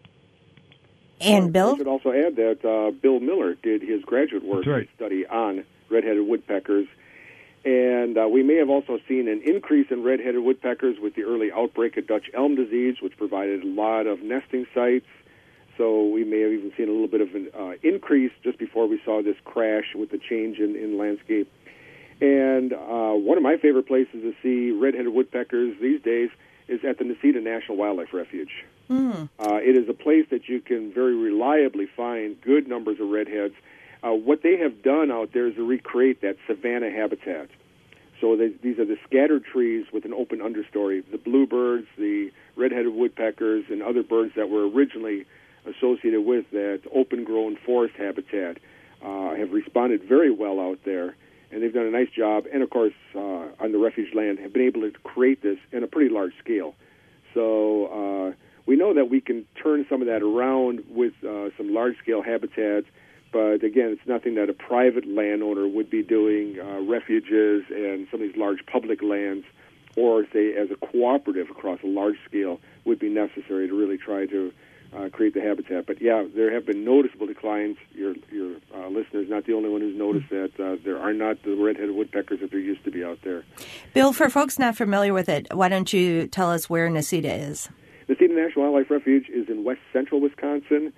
C: And Bill?
D: I should also add that uh, Bill Miller did his graduate work
E: right.
D: study on red-headed woodpeckers. And uh, we may have also seen an increase in red-headed woodpeckers with the early outbreak of Dutch elm disease, which provided a lot of nesting sites. So we may have even seen a little bit of an uh, increase just before we saw this crash with the change in, in landscape. And uh, one of my favorite places to see red-headed woodpeckers these days is at the Necedah National Wildlife Refuge. Mm. Uh, it is a place that you can very reliably find good numbers of redheads. Uh, what they have done out there is to recreate that savanna habitat. So they, these are the scattered trees with an open understory. The bluebirds, the red-headed woodpeckers, and other birds that were originally associated with that open-grown forest habitat uh, have responded very well out there, and they've done a nice job. And, of course, uh, on the refuge land, have been able to create this in a pretty large scale. So uh, we know that we can turn some of that around with uh, some large-scale habitats. But, again, it's nothing that a private landowner would be doing, uh, refuges and some of these large public lands, or, say, as a cooperative across a large scale would be necessary to really try to uh, create the habitat. But, yeah, there have been noticeable declines. Your your uh, listener's not the only one who's noticed that. Uh, there are not the red-headed woodpeckers that there used to be out there.
C: Bill, for folks not familiar with it, why don't you tell us where Necedah is?
D: Necedah National Wildlife Refuge is in west central Wisconsin.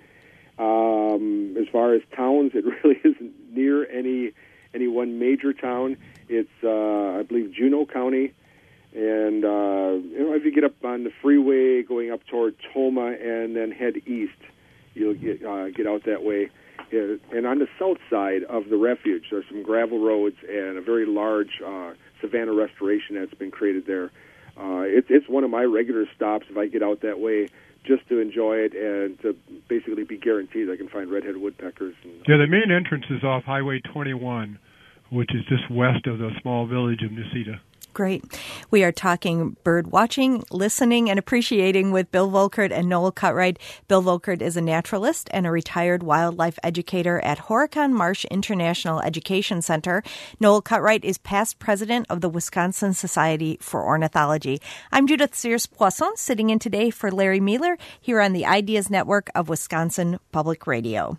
D: Um, as far as towns, it really isn't near any any one major town. It's, uh, I believe, Juneau County. And uh, you know, if you get up on the freeway going up toward Toma and then head east, you'll get uh, get out that way. Uh, and on the south side of the refuge, there's some gravel roads and a very large uh, savanna restoration that's been created there. Uh, it's it's one of my regular stops if I get out that way, just to enjoy it and to basically be guaranteed I can find red-headed woodpeckers. And,
E: yeah, the main entrance is off Highway twenty-one, which is just west of the small village of Necedah.
C: Great. We are talking bird watching, listening, and appreciating with Bill Volkert and Noel Cutright. Bill Volkert is a naturalist and a retired wildlife educator at Horicon Marsh International Education Center. Noel Cutright is past president of the Wisconsin Society for Ornithology. I'm Judith Sears-Poisson, sitting in today for Larry Mueller here on the Ideas Network of Wisconsin Public Radio.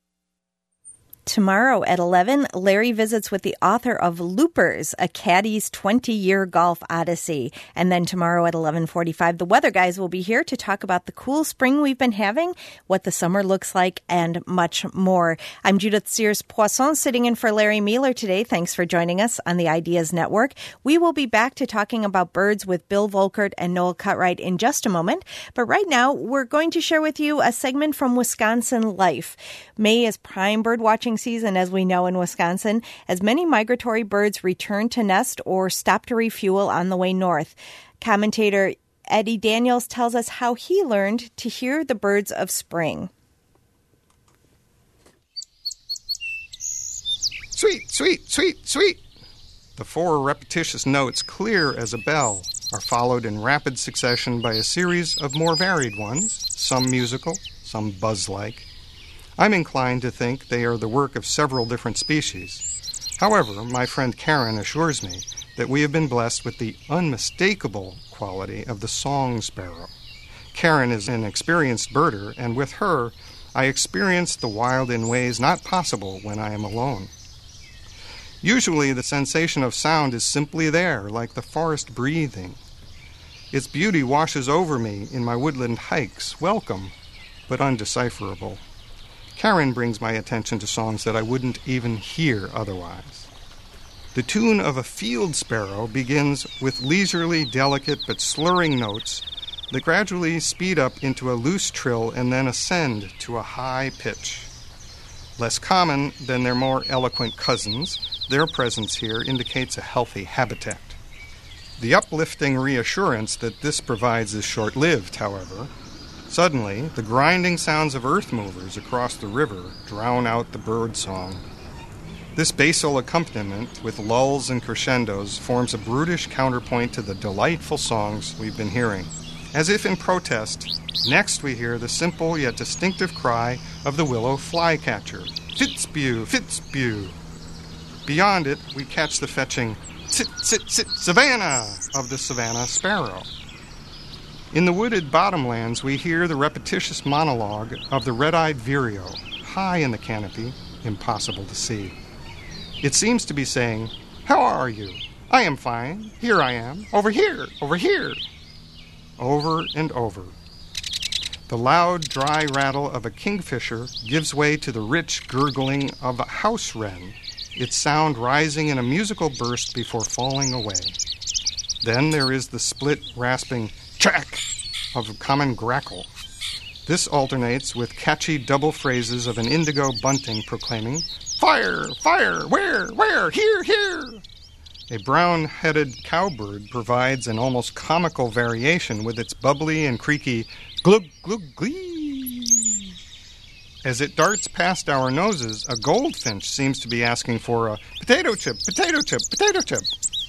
C: Tomorrow at eleven, Larry visits with the author of Loopers, a caddy's twenty-year golf odyssey. And then tomorrow at eleven forty-five, the weather guys will be here to talk about the cool spring we've been having, what the summer looks like, and much more. I'm Judith Sears-Poisson, sitting in for Larry Mueller today. Thanks for joining us on the Ideas Network. We will be back to talking about birds with Bill Volkert and Noel Cutright in just a moment. But right now, we're going to share with you a segment from Wisconsin Life. May is prime bird watching season, as we know in Wisconsin, as many migratory birds return to nest or stop to refuel on the way north. Commentator Eddie Daniels tells us how he learned to hear the birds of spring.
K: Sweet, sweet, sweet, sweet. The four repetitious notes, clear as a bell, are followed in rapid succession by a series of more varied ones, some musical, some buzz-like. I'm inclined to think they are the work of several different species. However, my friend Karen assures me that we have been blessed with the unmistakable quality of the song sparrow. Karen is an experienced birder, and with her, I experience the wild in ways not possible when I am alone. Usually, the sensation of sound is simply there, like the forest breathing. Its beauty washes over me in my woodland hikes, welcome, but undecipherable. Karen brings my attention to songs that I wouldn't even hear otherwise. The tune of a field sparrow begins with leisurely, delicate, but slurring notes that gradually speed up into a loose trill and then ascend to a high pitch. Less common than their more eloquent cousins, their presence here indicates a healthy habitat. The uplifting reassurance that this provides is short-lived, however. Suddenly, the grinding sounds of earth movers across the river drown out the bird song. This basal accompaniment, with lulls and crescendos, forms a brutish counterpoint to the delightful songs we've been hearing. As if in protest, next we hear the simple yet distinctive cry of the willow flycatcher, Fitzbew, Fitzbew. Beyond it, we catch the fetching sit, sit, sit, Savannah of the Savannah sparrow. In the wooded bottomlands, we hear the repetitious monologue of the red-eyed vireo, high in the canopy, impossible to see. It seems to be saying, "How are you? I am fine. Here I am. Over here, over here." Over and over. The loud, dry rattle of a kingfisher gives way to the rich gurgling of a house wren, its sound rising in a musical burst before falling away. Then there is the split, rasping chack of a common grackle. This alternates with catchy double phrases of an indigo bunting proclaiming, "Fire! Fire! Where? Where? Here! Here!" A brown-headed cowbird provides an almost comical variation with its bubbly and creaky glug glug glee. As it darts past our noses, a goldfinch seems to be asking for a potato chip, potato chip, potato chip.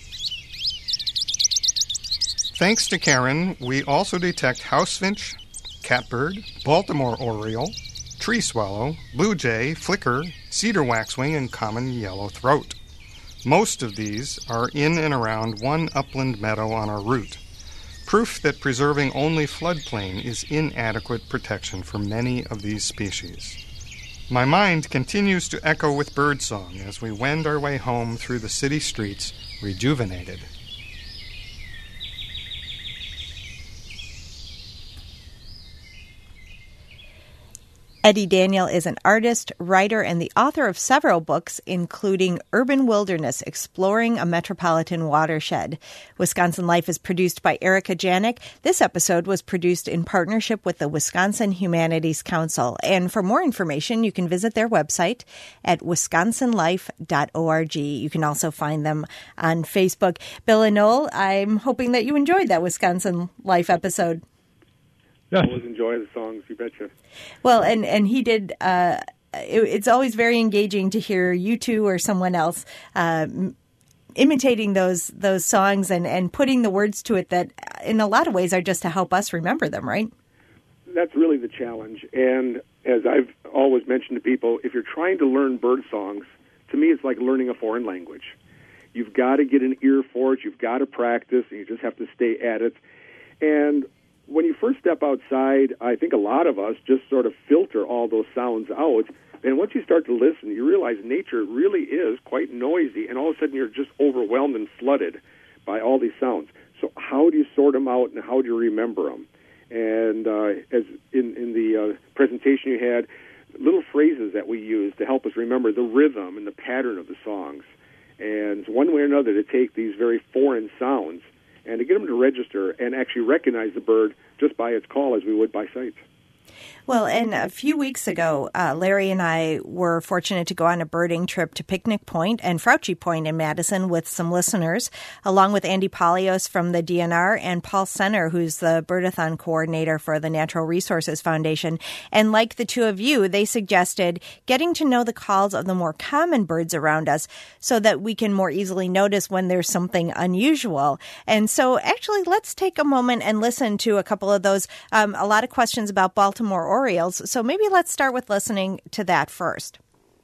K: Thanks to Karen, we also detect housefinch, catbird, Baltimore oriole, tree swallow, blue jay, flicker, cedar waxwing, and common yellow throat. Most of these are in and around one upland meadow on our route, proof that preserving only floodplain is inadequate protection for many of these species. My mind continues to echo with birdsong as we wend our way home through the city streets, rejuvenated.
C: Eddie Daniel is an artist, writer, and the author of several books, including Urban Wilderness, Exploring a Metropolitan Watershed. Wisconsin Life is produced by Erica Janik. This episode was produced in partnership with the Wisconsin Humanities Council. And for more information, you can visit their website at wisconsin life dot org. You can also find them on Facebook. Bill and Noel, I'm hoping that you enjoyed that Wisconsin Life episode.
D: Yes. I always enjoy the songs, you betcha.
C: Well, and, and he did, uh, it, it's always very engaging to hear you two or someone else uh, imitating those those songs and, and putting the words to it that in a lot of ways are just to help us remember them, right?
D: That's really the challenge. And as I've always mentioned to people, if you're trying to learn bird songs, to me it's like learning a foreign language. You've got to get an ear for it, you've got to practice, and you just have to stay at it. And when you first step outside, I think a lot of us just sort of filter all those sounds out. And once you start to listen, you realize nature really is quite noisy, and all of a sudden you're just overwhelmed and flooded by all these sounds. So how do you sort them out, and how do you remember them? And uh, as in, in the uh, presentation you had, little phrases that we use to help us remember the rhythm and the pattern of the songs. And one way or another to take these very foreign sounds and to get them to register and actually recognize the bird just by its call as we would by sight.
C: Well, and a few weeks ago, uh, Larry and I were fortunate to go on a birding trip to Picnic Point and Frouchy Point in Madison with some listeners, along with Andy Polios from the D N R and Paul Senner, who's the Birdathon coordinator for the Natural Resources Foundation. And like the two of you, they suggested getting to know the calls of the more common birds around us so that we can more easily notice when there's something unusual. And so actually, let's take a moment and listen to a couple of those. Um, a lot of questions about Baltimore Orioles. So maybe let's start with listening to that first.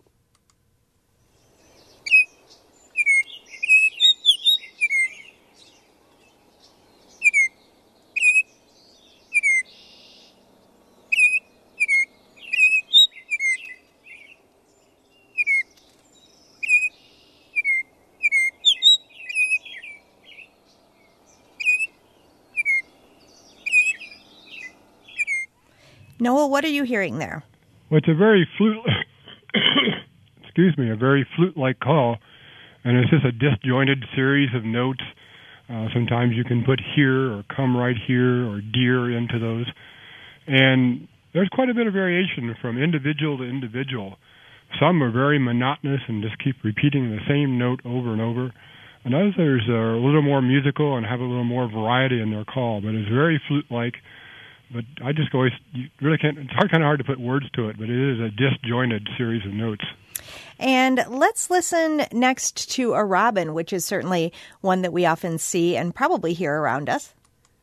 C: Noel, what are you hearing there?
E: Well, it's a very flute, excuse me, a very flute-like call, and it's just a disjointed series of notes. Uh, sometimes you can put here or come right here or dear into those. And there's quite a bit of variation from individual to individual. Some are very monotonous and just keep repeating the same note over and over. And others are a little more musical and have a little more variety in their call, but it's very flute-like. But I just always, you really can't, it's hard, kind of hard to put words to it, but it is a disjointed series of notes.
C: And let's listen next to a robin, which is certainly one that we often see and probably hear around us.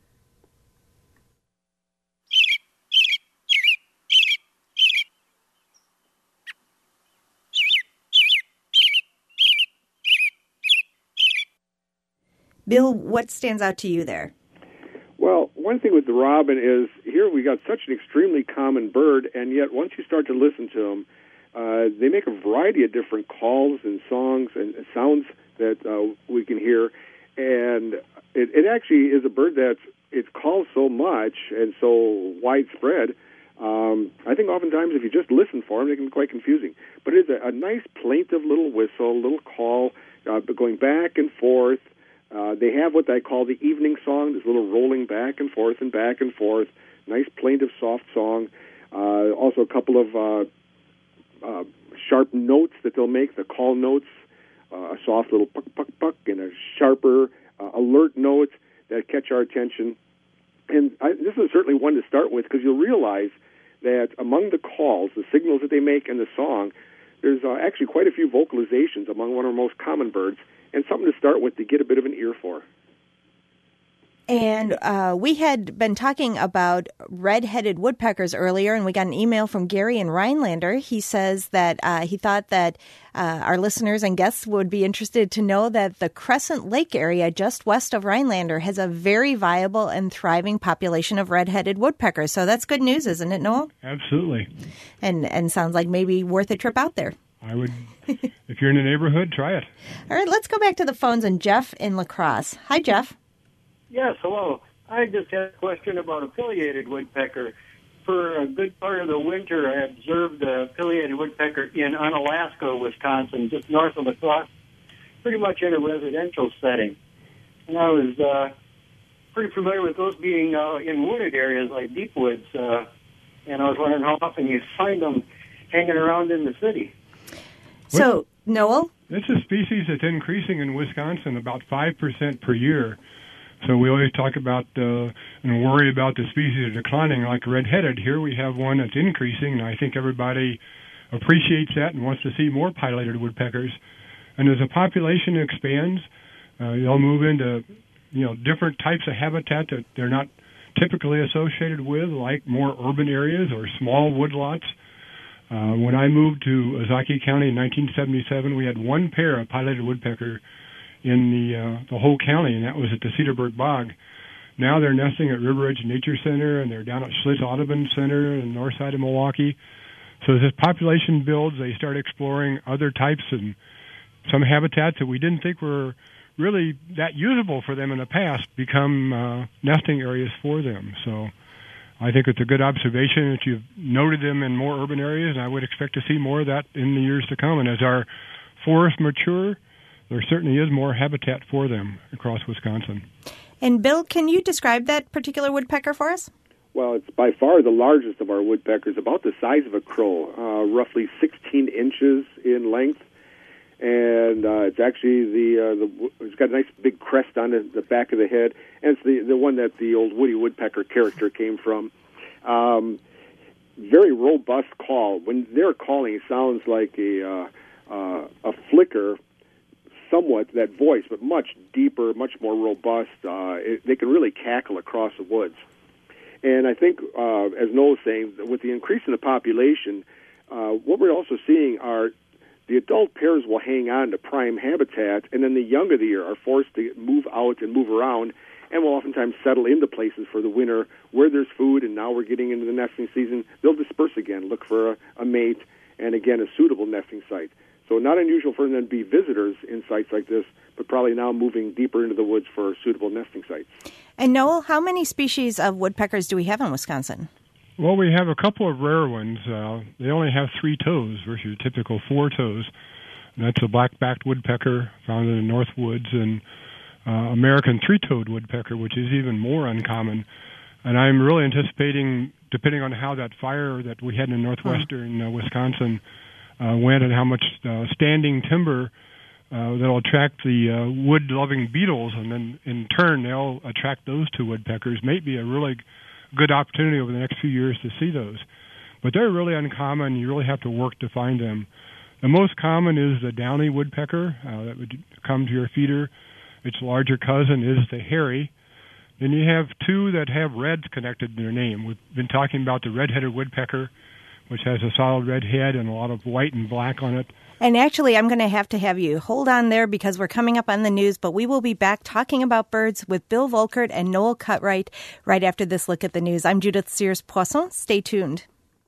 C: Bill, what stands out to you there?
D: Well, one thing with the robin is here we got such an extremely common bird, and yet once you start to listen to them, uh, they make a variety of different calls and songs and sounds that uh, we can hear. And it, it actually is a bird that's it's called so much and so widespread. Um, I think oftentimes if you just listen for them, they can be quite confusing. But it's a, a nice plaintive little whistle, little call, uh, going back and forth. Uh, they have what I call the evening song, this little rolling back and forth and back and forth, nice plaintive soft song. Uh, also a couple of uh, uh, sharp notes that they'll make, the call notes, uh, a soft little puck, puck, puck, and a sharper uh, alert note that catch our attention. And I, this is certainly one to start with because you'll realize that among the calls, the signals that they make in the song, there's uh, actually quite a few vocalizations among one of our most common birds, and something to start with to get a bit of an ear for.
C: And uh, we had been talking about red-headed woodpeckers earlier, and we got an email from Gary in Rhinelander. He says that uh, he thought that uh, our listeners and guests would be interested to know that the Crescent Lake area just west of Rhinelander has a very viable and thriving population of red-headed woodpeckers. So that's good news, isn't it, Noel?
E: Absolutely.
C: And and sounds like maybe worth a trip out there.
E: I would, if you're in the neighborhood, try it.
C: All right, let's go back to the phones and Jeff in La Crosse. Hi, Jeff.
L: Yes, hello. I just had a question about a pileated woodpecker. For a good part of the winter, I observed a pileated woodpecker in Unalaska, Wisconsin, just north of La Crosse, pretty much in a residential setting. And I was uh, pretty familiar with those being uh, in wooded areas like deep woods, uh, and I was wondering how often you find them hanging around in the city.
C: So, Noel?
E: It's a species that's increasing in Wisconsin about five percent per year. So we always talk about uh, and worry about the species declining like red-headed. Here we have one that's increasing, and I think everybody appreciates that and wants to see more pileated woodpeckers. And as the population expands, uh, they'll move into you know different types of habitat that they're not typically associated with, like more urban areas or small woodlots. Uh, when I moved to Ozaukee County in nineteen seventy-seven, we had one pair of pileated woodpecker in the uh, the whole county, and that was at the Cedarburg Bog. Now they're nesting at River Edge Nature Center, and they're down at Schlitz Audubon Center in the north side of Milwaukee. So as this population builds, they start exploring other types and some habitats that we didn't think were really that usable for them in the past become uh, nesting areas for them. So I think it's a good observation that you've noted them in more urban areas, and I would expect to see more of that in the years to come. And as our forests mature, there certainly is more habitat for them across Wisconsin.
C: And Bill, can you describe that particular woodpecker for us?
D: Well, it's by far the largest of our woodpeckers, about the size of a crow, uh, roughly sixteen inches in length. And uh, it's actually the, uh, the it's got a nice big crest on the, the back of the head, and it's the, the one that the old Woody Woodpecker character came from. Um, very robust call. When they're calling, it sounds like a uh, uh, a flicker, somewhat that voice, but much deeper, much more robust. Uh, it, they can really cackle across the woods. And I think, uh, as Noel was saying, with the increase in the population, uh, what we're also seeing are the adult pairs will hang on to prime habitat, and then the young of the year are forced to move out and move around, and will oftentimes settle into places for the winter where there's food, and now we're getting into the nesting season. They'll disperse again, look for a, a mate, and again, a suitable nesting site. So not unusual for them to be visitors in sites like this, but probably now moving deeper into the woods for suitable nesting sites.
C: And Noel, how many species of woodpeckers do we have in Wisconsin?
E: Well, we have a couple of rare ones. Uh, they only have three toes versus your typical four toes. And that's a black-backed woodpecker found in the North Woods, and uh, American three-toed woodpecker, which is even more uncommon. And I'm really anticipating, depending on how that fire that we had in northwestern uh, Wisconsin uh, went and how much uh, standing timber uh, that'll attract the uh, wood-loving beetles, and then in turn they'll attract those two woodpeckers, may be a really good opportunity over the next few years to see those. But they're really uncommon. You really have to work to find them. The most common is the downy woodpecker uh, that would come to your feeder. Its larger cousin is the hairy. Then you have two that have reds connected to their name. We've been talking about the red-headed woodpecker, which has a solid red head and a lot of white and black on it.
C: And actually, I'm going to have to have you hold on there because we're coming up on the news, but we will be back talking about birds with Bill Volkert and Noel Cutright right after this look at the news. I'm Judith Sears-Poisson. Stay tuned.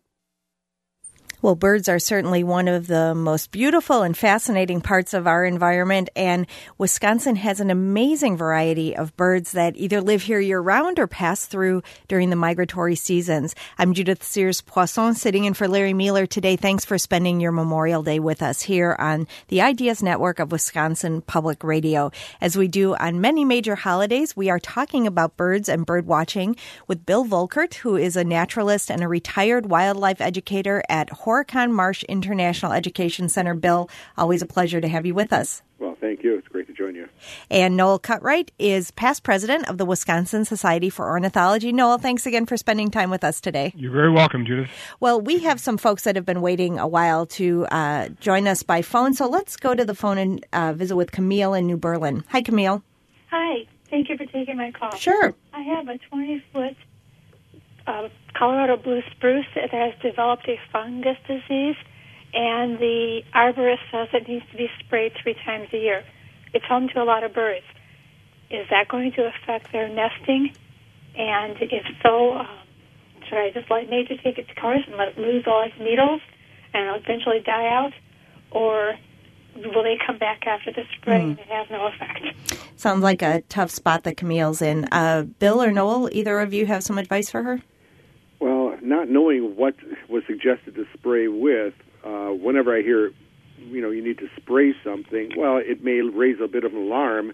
C: Well, birds are certainly one of the most beautiful and fascinating parts of our environment, and Wisconsin has an amazing variety of birds that either live here year-round or pass through during the migratory seasons. I'm Judith Sears-Poisson, sitting in for Larry Mueller today. Thanks for spending your Memorial Day with us here on the Ideas Network of Wisconsin Public Radio. As we do on many major holidays, we are talking about birds and bird watching with Bill Volkert, who is a naturalist and a retired wildlife educator at Horicon Marsh International Education Center. Bill, always a pleasure to have you with us.
D: Well, thank you. It's great to join you.
C: And Noel Cutright is past president of the Wisconsin Society for Ornithology. Noel, thanks again for spending time with us today.
E: You're very welcome, Judith.
C: Well, we have some folks that have been waiting a while to uh, join us by phone, so let's go to the phone and uh, visit with Camille in New Berlin. Hi, Camille.
M: Hi. Thank you for taking my call.
C: Sure.
M: I have a twenty-foot uh, Colorado blue spruce that has developed a fungus disease, and the arborist says it needs to be sprayed three times a year. It's home to a lot of birds. Is that going to affect their nesting? And if so, um, should I just let nature take its course and let it lose all its needles and it'll eventually die out? Or will they come back after the spray mm. and it has no effect?
C: Sounds like a tough spot that Camille's in. Uh, Bill or Noel, either of you have some advice for her?
D: Well, not knowing what was suggested to spray with, uh, whenever I hear, you know, you need to spray something, well, it may raise a bit of an alarm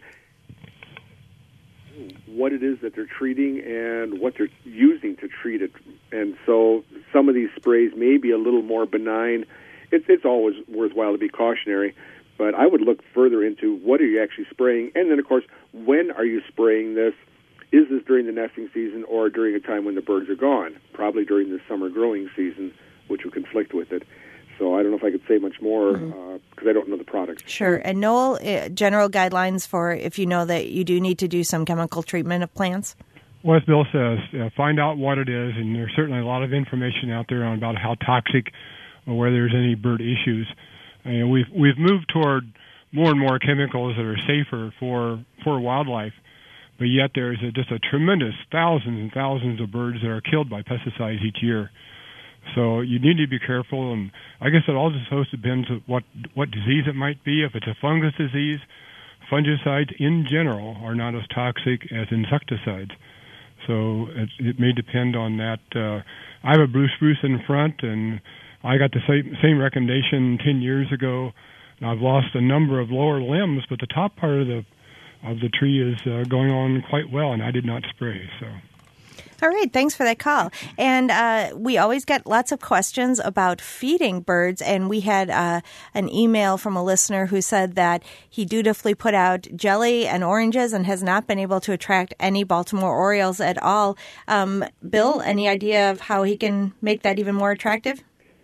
D: what it is that they're treating and what they're using to treat it. And so some of these sprays may be a little more benign. It's, it's always worthwhile to be cautionary, but I would look further into what are you actually spraying, and then, of course, when are you spraying this? Is this during the nesting season or during a time when the birds are gone? Probably during the summer growing season, which will conflict with it. So I don't know if I could say much more because mm-hmm. uh, I don't know the product.
C: Sure. And Noel, uh, general guidelines for if you know that you do need to do some chemical treatment of plants?
E: Well, as Bill says, uh, find out what it is, and there's certainly a lot of information out there on about how toxic or whether there's any bird issues. Uh, we've we've moved toward more and more chemicals that are safer for, for wildlife, but yet there's a, just a tremendous thousands and thousands of birds that are killed by pesticides each year. So you need to be careful, and I guess it all just depends on what, what disease it might be. If it's a fungus disease, fungicides in general are not as toxic as insecticides. So it, it may depend on that. Uh, I have a blue spruce in front, and I got the same, same recommendation ten years ago. And I've lost a number of lower limbs, but the top part of the of the tree is uh, going on quite well, and I did not spray. So.
C: All right, thanks for that call. And uh, we always get lots of questions about feeding birds, and we had uh, an email from a listener who said that he dutifully put out jelly and oranges and has not been able to attract any Baltimore Orioles at all. Um, Bill, any idea of how he can make that even more attractive?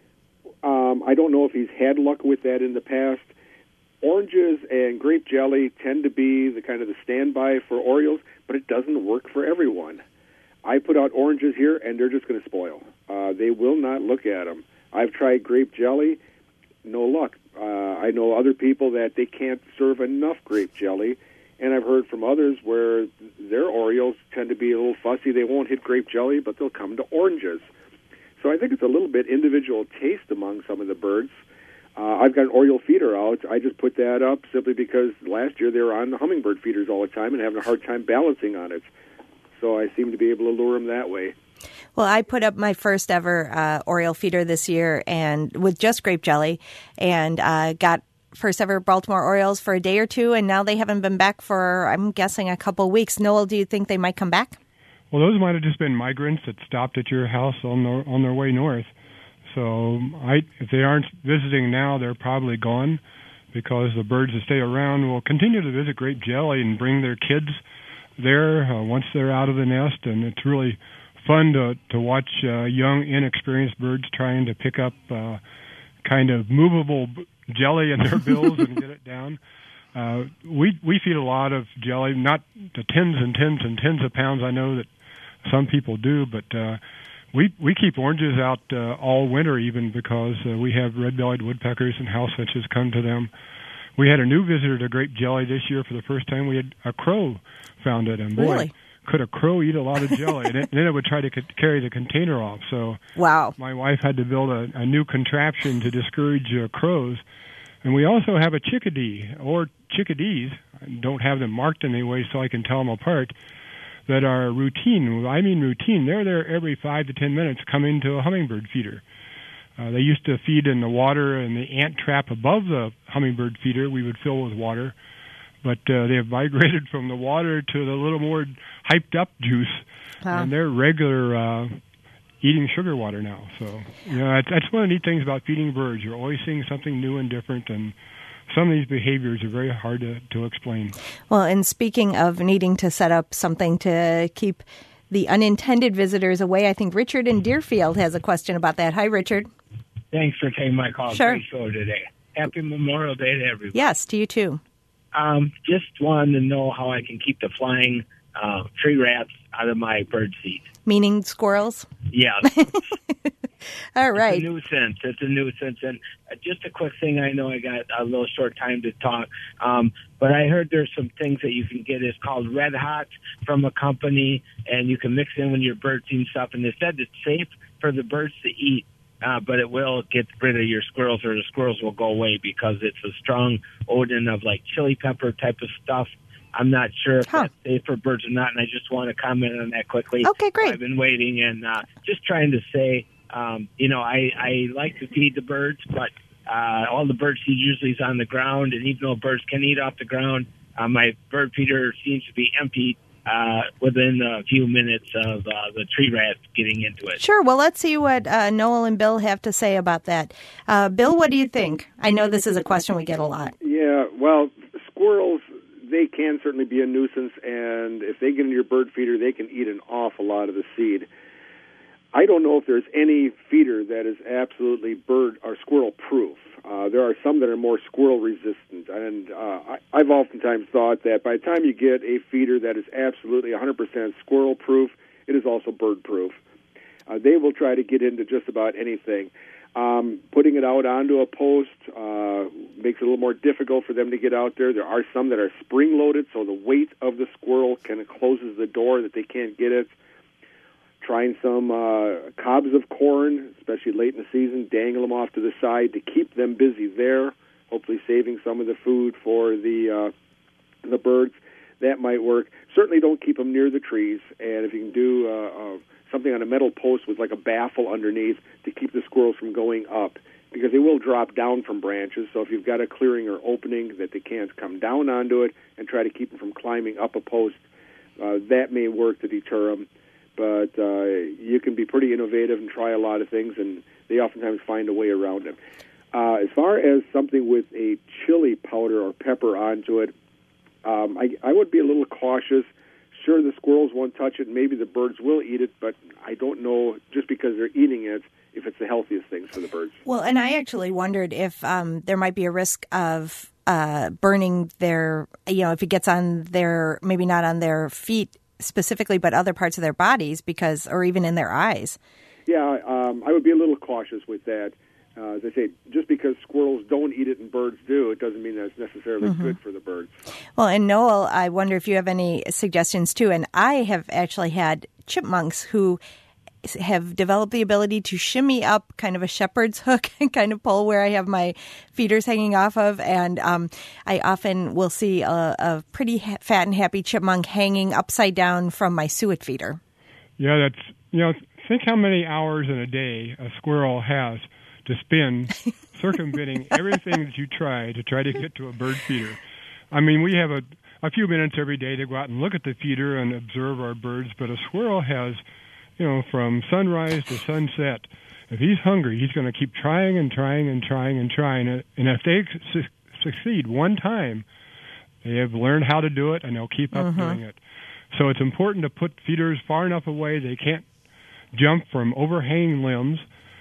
D: Um, I don't know if he's had luck with that in the past. Oranges and grape jelly tend to be the kind of the standby for Orioles, but it doesn't work for everyone. I put out oranges here, and they're just going to spoil. Uh, they will not look at them. I've tried grape jelly, no luck. Uh, I know other people that they can't serve enough grape jelly, and I've heard from others where their Orioles tend to be a little fussy. They won't hit grape jelly, but they'll come to oranges. So I think it's a little bit individual taste among some of the birds. Uh, I've got an Oriole feeder out. I just put that up simply because last year they were on the hummingbird feeders all the time and having a hard time balancing on it. So I seem to be able to lure them that way.
C: Well, I put up my first ever uh, Oriole feeder this year, and with just grape jelly, and uh, got first ever Baltimore Orioles for a day or two, and now they haven't been back for, I'm guessing, a couple weeks. Noel, do you think they might come back?
E: Well, those might have just been migrants that stopped at your house on their, on their way north. So I, if they aren't visiting now, they're probably gone, because the birds that stay around will continue to visit grape jelly and bring their kids there uh, once they're out of the nest, and it's really fun to to watch uh, young, inexperienced birds trying to pick up uh, kind of movable b- jelly in their bills and get it down. Uh, we we feed a lot of jelly, not the tens and tens and tens of pounds. I know that some people do, but uh, we we keep oranges out uh, all winter, even because uh, we have red-bellied woodpeckers and house finches come to them. We had a new visitor to grape jelly this year for the first time. We had a crow found it, and boy,
C: really?
E: Could a crow eat a lot of jelly? And, it, and then it would try to c- carry the container off. So
C: wow.
E: My wife had to build a, a new contraption to discourage uh, crows. And we also have a chickadee, or chickadees. I don't have them marked in any way so I can tell them apart, that are routine. I mean routine. They're there every five to ten minutes coming to a hummingbird feeder. Uh, they used to feed in the water and the ant trap above the hummingbird feeder we would fill with water. But uh, they have migrated from the water to the little more hyped-up juice, huh. and they're regular uh, eating sugar water now. So, you know, that's, that's one of the neat things about feeding birds. You're always seeing something new and different, and some of these behaviors are very hard to, to explain.
C: Well, and speaking of needing to set up something to keep the unintended visitors away, I think Richard in Deerfield has a question about that. Hi, Richard.
N: Thanks for taking my call.
C: Sure.
N: Great show today. Happy Memorial Day to everyone.
C: Yes, to you too.
N: Um, just wanted to know how I can keep the flying uh, tree rats out of my bird seed.
C: Meaning squirrels?
N: Yeah.
C: All right.
N: It's a nuisance. It's a nuisance. And just a quick thing, I know I got a little short time to talk, um, but I heard there's some things that you can get. It's called Red Hot from a company, and you can mix in with your bird seed stuff. And they said it's safe for the birds to eat. Uh, but it will get rid of your squirrels, or the squirrels will go away, because it's a strong odor of like chili pepper type of stuff. I'm not sure if huh. that's safe for birds or not, and I just want to comment on that quickly.
C: Okay, great.
N: I've been waiting and uh, just trying to say, um, you know, I, I like to feed the birds, but uh, all the bird seed usually is on the ground, and even though birds can eat off the ground, uh, my bird feeder seems to be empty Uh, within a few minutes of uh, the tree rat getting into it.
C: Sure. Well, let's see what uh, Noel and Bill have to say about that. Uh, Bill, what do you think? I know this is a question we get a lot.
D: Yeah, well, squirrels, they can certainly be a nuisance, and if they get into your bird feeder, they can eat an awful lot of the seed. I don't know if there's any feeder that is absolutely bird or squirrel proof. Uh, there are some that are more squirrel resistant, and uh, I, I've oftentimes thought that by the time you get a feeder that is absolutely one hundred percent squirrel proof, it is also bird proof. Uh, they will try to get into just about anything. Um, putting it out onto a post uh, makes it a little more difficult for them to get out there. There are some that are spring loaded, so the weight of the squirrel kind of closes the door that they can't get it. Trying some uh, cobs of corn, especially late in the season, dangle them off to the side to keep them busy there, hopefully saving some of the food for the uh, the birds. That might work. Certainly don't keep them near the trees, and if you can do uh, uh, something on a metal post with like a baffle underneath to keep the squirrels from going up, because they will drop down from branches, so if you've got a clearing or opening that they can't come down onto it and try to keep them from climbing up a post, uh, that may work to deter them. but uh, you can be pretty innovative and try a lot of things, and they oftentimes find a way around it. Uh, as far as something with a chili powder or pepper onto it, um, I, I would be a little cautious. Sure, the squirrels won't touch it. Maybe the birds will eat it, but I don't know, just because they're eating it, if it's the healthiest things for the birds.
C: Well, and I actually wondered if um, there might be a risk of uh, burning their, you know, if it gets on their, maybe not on their feet specifically, but other parts of their bodies, because, or even in their eyes.
D: Yeah, um, I would be a little cautious with that. Uh, as I say, just because squirrels don't eat it and birds do, it doesn't mean that it's necessarily mm-hmm. good for the birds.
C: Well, and Noel, I wonder if you have any suggestions too. And I have actually had chipmunks who have developed the ability to shimmy up kind of a shepherd's hook and kind of pull where I have my feeders hanging off of. And um, I often will see a, a pretty ha- fat and happy chipmunk hanging upside down from my suet feeder.
E: Yeah, that's, you know, think how many hours in a day a squirrel has to spend circumventing everything that you try to try to get to a bird feeder. I mean, we have a, a few minutes every day to go out and look at the feeder and observe our birds, but a squirrel has, you know, from sunrise to sunset. If he's hungry, he's going to keep trying and trying and trying and trying. And if they su- succeed one time, they have learned how to do it, and they'll keep up mm-hmm. doing it. So it's important to put feeders far enough away they can't jump from overhanging limbs,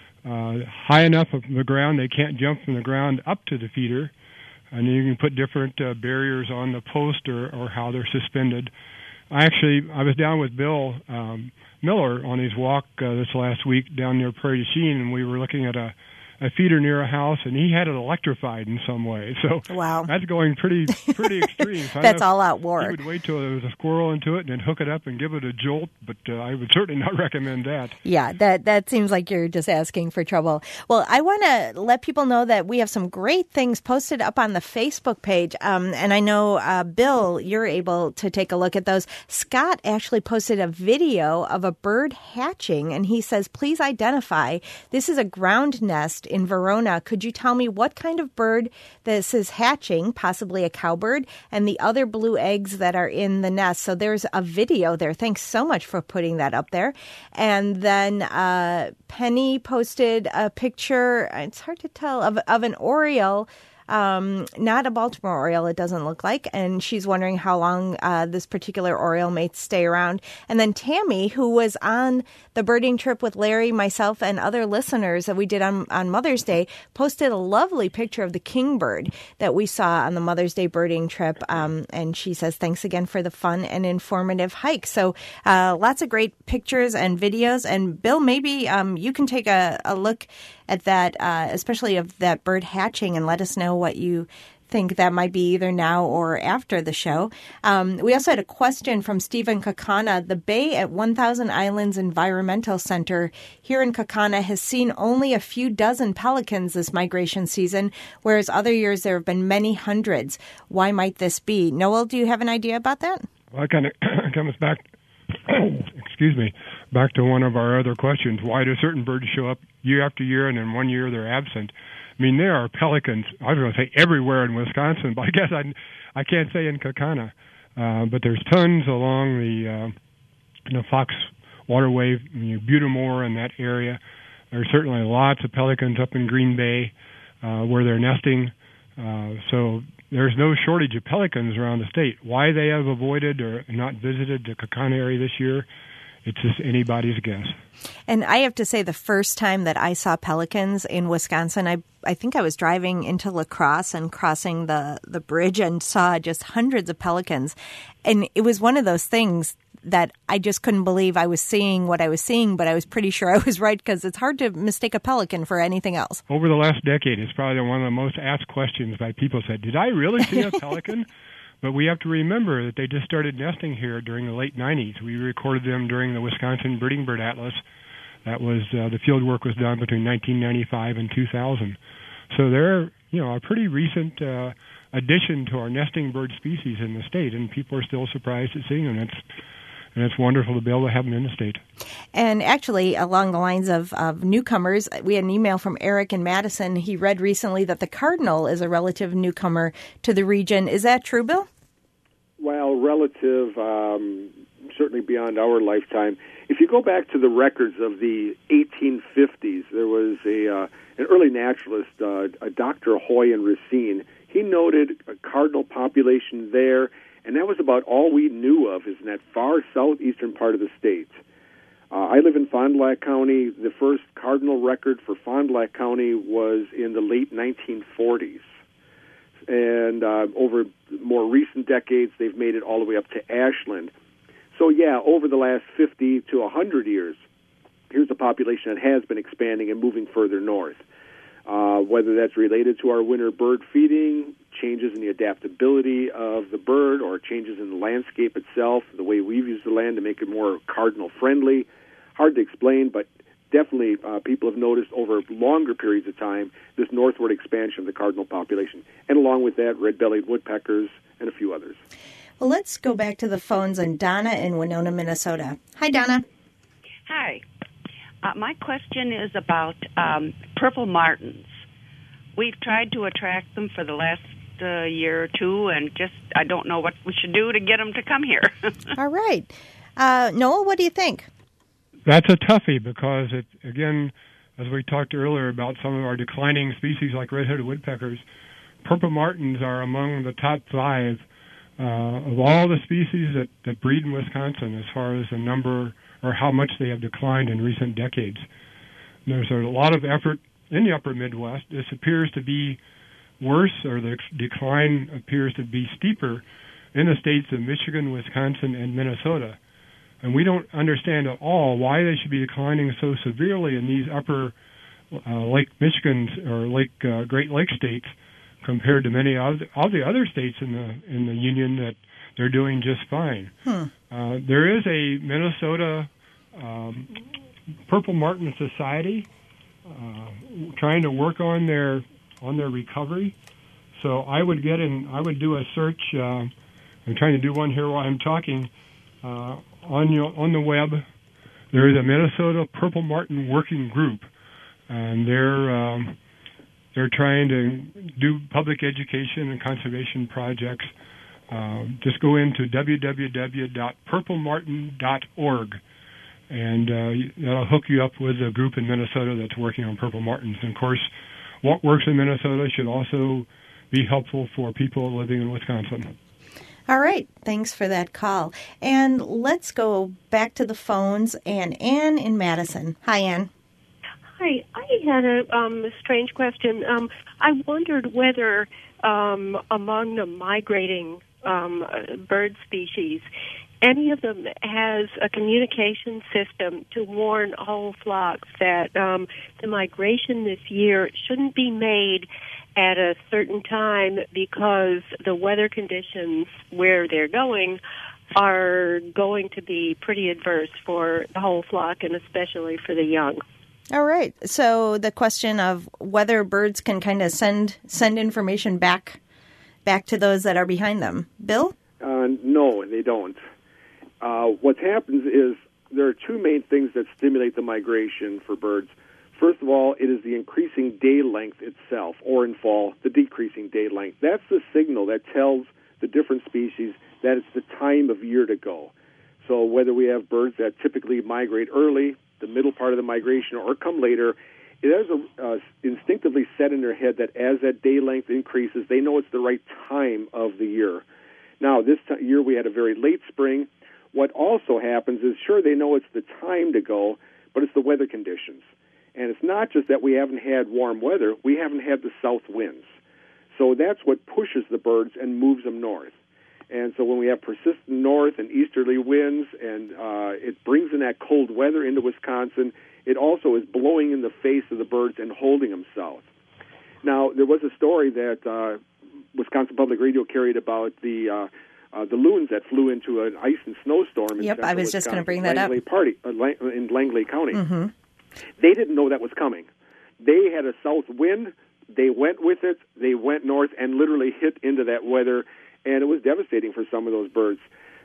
E: Uh, high enough of the ground they can't jump from the ground up to the feeder, and you can put different uh, barriers on the post or, or how they're suspended. I actually, I was down with Bill um, Miller on his walk uh, this last week down near Prairie du Chien, and we were looking at a, a feeder near a house, and he had it electrified in some way. So
C: wow.
E: that's going pretty pretty extreme. So
C: That's all out work.
E: He would wait till there was a squirrel into it and then hook it up and give it a jolt, but uh, I would certainly not recommend that.
C: Yeah, that, that seems like you're just asking for trouble. Well, I want to let people know that we have some great things posted up on the Facebook page, um, and I know, uh, Bill, you're able to take a look at those. Scott actually posted a video of a bird hatching, and he says, please identify. This is a ground nest in Verona. Could you tell me what kind of bird this is hatching, possibly a cowbird, and the other blue eggs that are in the nest? So there's a video there. Thanks so much for putting that up there. And then uh, Penny posted a picture, it's hard to tell, of, of an oriole. Um, not a Baltimore oriole, it doesn't look like. And she's wondering how long uh, this particular oriole may stay around. And then Tammy, who was on the birding trip with Larry, myself, and other listeners that we did on, on Mother's Day, posted a lovely picture of the kingbird that we saw on the Mother's Day birding trip. Um, and she says, thanks again for the fun and informative hike. So uh, lots of great pictures and videos. And Bill, maybe um, you can take a, a look at that, uh, especially of that bird hatching, and let us know what you think that might be either now or after the show. Um, we also had a question from Stephen Kakana. The Bay at one thousand Islands Environmental Center here in Kakana has seen only a few dozen pelicans this migration season, whereas other years there have been many hundreds. Why might this be? Noel, do you have an idea about that?
E: Well, it kind of comes back, excuse me, back to one of our other questions. Why do certain birds show up year after year and then one year they're absent? I mean, there are pelicans, I was going to say everywhere in Wisconsin, but I guess I, I can't say in Kakana. Uh, but there's tons along the uh, you know, Fox Waterway, you know, Butamore and that area. There's certainly lots of pelicans up in Green Bay uh, where they're nesting. Uh, so there's no shortage of pelicans around the state. Why they have avoided or not visited the Kakana area this year, it's just anybody's guess.
C: And I have to say, the first time that I saw pelicans in Wisconsin, I I think I was driving into La Crosse and crossing the, the bridge and saw just hundreds of pelicans. And it was one of those things that I just couldn't believe I was seeing what I was seeing, but I was pretty sure I was right, because it's hard to mistake a pelican for anything else.
E: Over the last decade, it's probably one of the most asked questions by people. Said, did I really see a pelican? But we have to remember that they just started nesting here during the late nineties. We recorded them during the Wisconsin Breeding Bird Atlas. That was uh, the field work was done between nineteen ninety-five and two thousand. So they're, you know, a pretty recent uh, addition to our nesting bird species in the state, and people are still surprised at seeing them. It's And it's wonderful to be able to have them in the state.
C: And actually, along the lines of, of newcomers, we had an email from Eric in Madison. He read recently that the cardinal is a relative newcomer to the region. Is that true, Bill?
D: Well, relative, um, certainly beyond our lifetime. if you go back to the records of the eighteen fifties, there was a uh, an early naturalist, uh, a Doctor Hoy in Racine. He noted a cardinal population there, and that was about all we knew of, is in that far southeastern part of the state. Uh, I live in Fond du Lac County. The first cardinal record for Fond du Lac County was in the late nineteen forties. And uh, over more recent decades, they've made it all the way up to Ashland. So, yeah, over the last fifty to one hundred years, here's a population that has been expanding and moving further north. Uh, whether that's related to our winter bird feeding, changes in the adaptability of the bird, or changes in the landscape itself, the way we've used the land to make it more cardinal-friendly. Hard to explain, but definitely uh, people have noticed over longer periods of time this northward expansion of the cardinal population. And along with that, red-bellied woodpeckers and a few others.
C: Well, let's go back to the phones on Donna in Winona, Minnesota. Hi, Donna.
O: Hi. Uh, my question is about um, purple martins. We've tried to attract them for the last uh, year or two, and just I don't know what we should do to get them to come here.
C: All right. Uh, Noah, what do you think?
E: That's a toughie because, it, again, as we talked earlier about some of our declining species like red-headed woodpeckers, purple martins are among the top five uh, of all the species that, that breed in Wisconsin as far as the number or how much they have declined in recent decades. There's a lot of effort in the upper Midwest. This appears to be worse, or the decline appears to be steeper in the states of Michigan, Wisconsin, and Minnesota. And we don't understand at all why they should be declining so severely in these upper uh, Lake Michigan or Lake uh, Great Lakes states compared to many of the, all the other states in the in the union that they're doing just fine.
C: Hmm.
E: Uh, there is a Minnesota um, Purple Martin Society uh, trying to work on their on their recovery. So I would get in. I would do a search. Uh, I'm trying to do one here while I'm talking. Uh, on your on the web, there is a Minnesota Purple Martin Working Group, and they're um, they're trying to do public education and conservation projects. Uh, just go into w w w dot purple martin dot org, and uh, that'll hook you up with a group in Minnesota that's working on purple martins. And of course, what works in Minnesota should also be helpful for people living in Wisconsin.
C: All right. Thanks for that call. And let's go back to the phones. And Ann in Madison. Hi, Ann.
P: Hi. I had a um, strange question. Um, I wondered whether um, among the migrating um, bird species, any of them has a communication system to warn whole flocks that um, the migration this year shouldn't be made at a certain time because the weather conditions where they're going are going to be pretty adverse for the whole flock and especially for the young.
C: All right. So the question of whether birds can kind of send send information back back to those that are behind them. Bill?
D: Uh, no, they don't. Uh, what happens is there are two main things that stimulate the migration for birds. First of all, it is the increasing day length itself, or in fall, the decreasing day length. That's the signal that tells the different species that it's the time of year to go. So whether we have birds that typically migrate early, the middle part of the migration, or come later, it has a, uh, instinctively set in their head that as that day length increases, they know it's the right time of the year. Now, this t- year we had a very late spring. What also happens is, sure, they know it's the time to go, but it's the weather conditions. And it's not just that we haven't had warm weather, we haven't had the south winds. So that's what pushes the birds and moves them north. And so when we have persistent north and easterly winds, and uh, it brings in that cold weather into Wisconsin, it also is blowing in the face of the birds and holding them south. Now, there was a story that uh, Wisconsin Public Radio carried about the uh, uh, the loons that flew into an ice and snowstorm in
C: Yep, I was
D: Wisconsin,
C: just going to bring that
D: Langley
C: up.
D: Party, uh, in Langley County.
C: Mm-hmm.
D: They didn't know that was coming. They had a south wind. They went with it. They went north and literally hit into that weather, and it was devastating for some of those birds.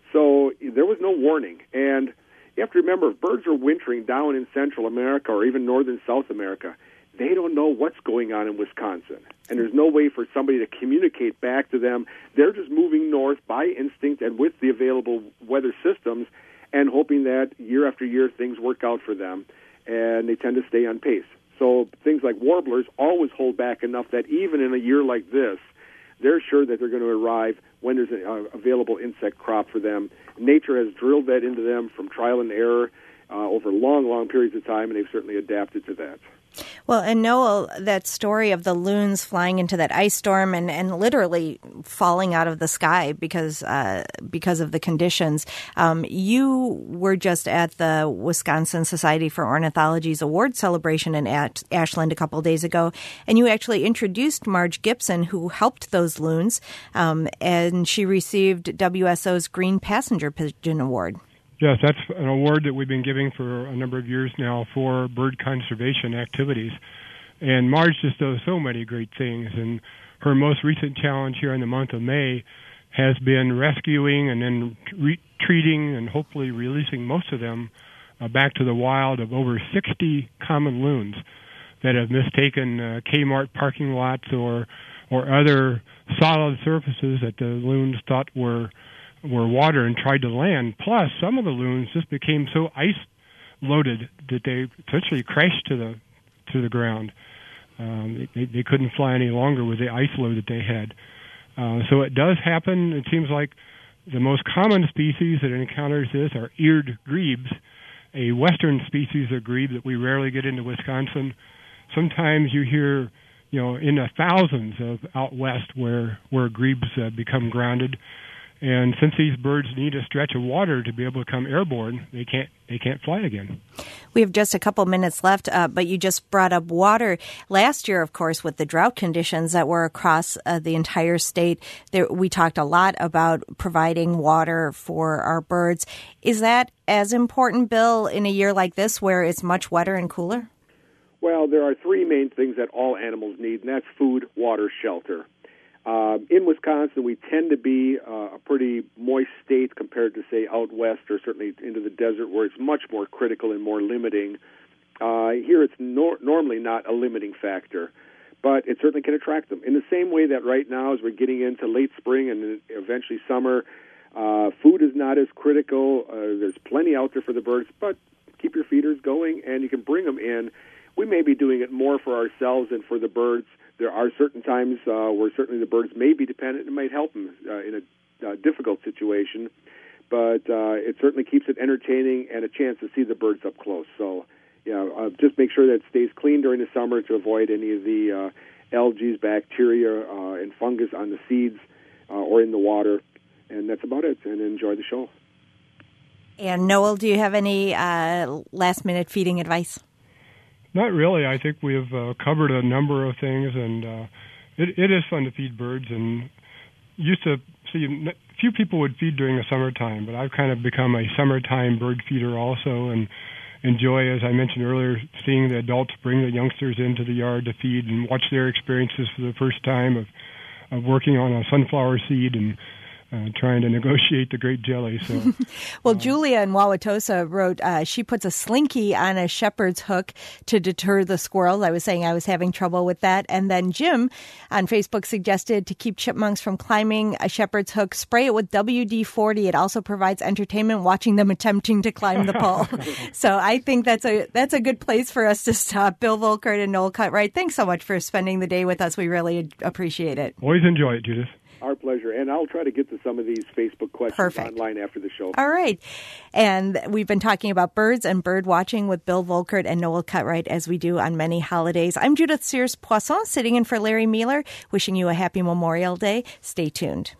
D: So there was no warning. And you have to remember, if birds are wintering down in Central America or even northern South America, they don't know what's going on in Wisconsin. And there's no way for somebody to communicate back to them. They're just moving north by instinct and with the available weather systems, and hoping that year after year things work out for them, and they tend to stay on pace. So things like warblers always hold back enough that even in a year like this, they're sure that they're going to arrive when there's an uh, available insect crop for them. Nature has drilled that into them from trial and error uh, over long, long periods of time, and they've certainly adapted to that.
C: Well, and Noel, that story of the loons flying into that ice storm and, and literally falling out of the sky because uh, because of the conditions. Um, you were just at the Wisconsin Society for Ornithology's award celebration in At- Ashland a couple of days ago, and you actually introduced Marge Gibson, who helped those loons, um, and she received W S O's Green Passenger Pigeon Award.
E: Yes, that's an award that we've been giving for a number of years now for bird conservation activities. And Marge just does so many great things. And her most recent challenge here in the month of May has been rescuing and then re- treating and hopefully releasing most of them uh, back to the wild of over sixty common loons that have mistaken uh, Kmart parking lots or or other solid surfaces that the loons thought were were water and tried to land. Plus, some of the loons just became so ice-loaded that they essentially crashed to the to the ground. Um, they, they couldn't fly any longer with the ice load that they had. Uh, so it does happen. It seems like the most common species that encounters this are eared grebes, a western species of grebe that we rarely get into Wisconsin. Sometimes you hear, you know, in the thousands of out west where where grebes uh, become grounded. And since these birds need a stretch of water to be able to come airborne, they can't they can't fly again.
C: We have just a couple minutes left, uh, but you just brought up water. Last year, of course, with the drought conditions that were across uh, the entire state, there, we talked a lot about providing water for our birds. Is that as important, Bill, in a year like this where it's much wetter and cooler?
D: Well, there are three main things that all animals need, and that's food, water, shelter. Uh, in Wisconsin, we tend to be uh, a pretty moist state compared to, say, out west or certainly into the desert where it's much more critical and more limiting. Uh, here it's nor- normally not a limiting factor, but it certainly can attract them. In the same way that right now, as we're getting into late spring and eventually summer, uh, food is not as critical. Uh, there's plenty out there for the birds, but keep your feeders going and you can bring them in. We may be doing it more for ourselves than for the birds. There are certain times uh, where certainly the birds may be dependent and might help them uh, in a uh, difficult situation, but uh, it certainly keeps it entertaining and a chance to see the birds up close. So, yeah, uh, just make sure that it stays clean during the summer to avoid any of the uh, algae, bacteria, uh, and fungus on the seeds uh, or in the water, and that's about it. And enjoy the show.
C: And Noel, do you have any uh, last-minute feeding advice?
E: Not really. I think we have uh, covered a number of things, and uh, it, it is fun to feed birds. And used to see few people would feed during the summertime, but I've kind of become a summertime bird feeder also, and enjoy, as I mentioned earlier, seeing the adults bring the youngsters into the yard to feed and watch their experiences for the first time of, of working on a sunflower seed and Uh, trying to negotiate the great jelly. So,
C: well, Julia in Wauwatosa wrote, uh, she puts a slinky on a shepherd's hook to deter the squirrels. I was saying I was having trouble with that. And then Jim on Facebook suggested to keep chipmunks from climbing a shepherd's hook, spray it with W D forty. It also provides entertainment watching them attempting to climb the pole. So I think that's a that's a good place for us to stop. Bill Volkert and Noel Cutright, thanks so much for spending the day with us. We really appreciate it.
E: Always enjoy it, Judith.
D: Our pleasure. And I'll try to get to some of these Facebook questions
C: Perfect.
D: online after the show.
C: All right. And we've been talking about birds and bird watching with Bill Volkert and Noel Cutright, as we do on many holidays. I'm Judith Sears Poisson, sitting in for Larry Mueller, wishing you a happy Memorial Day. Stay tuned.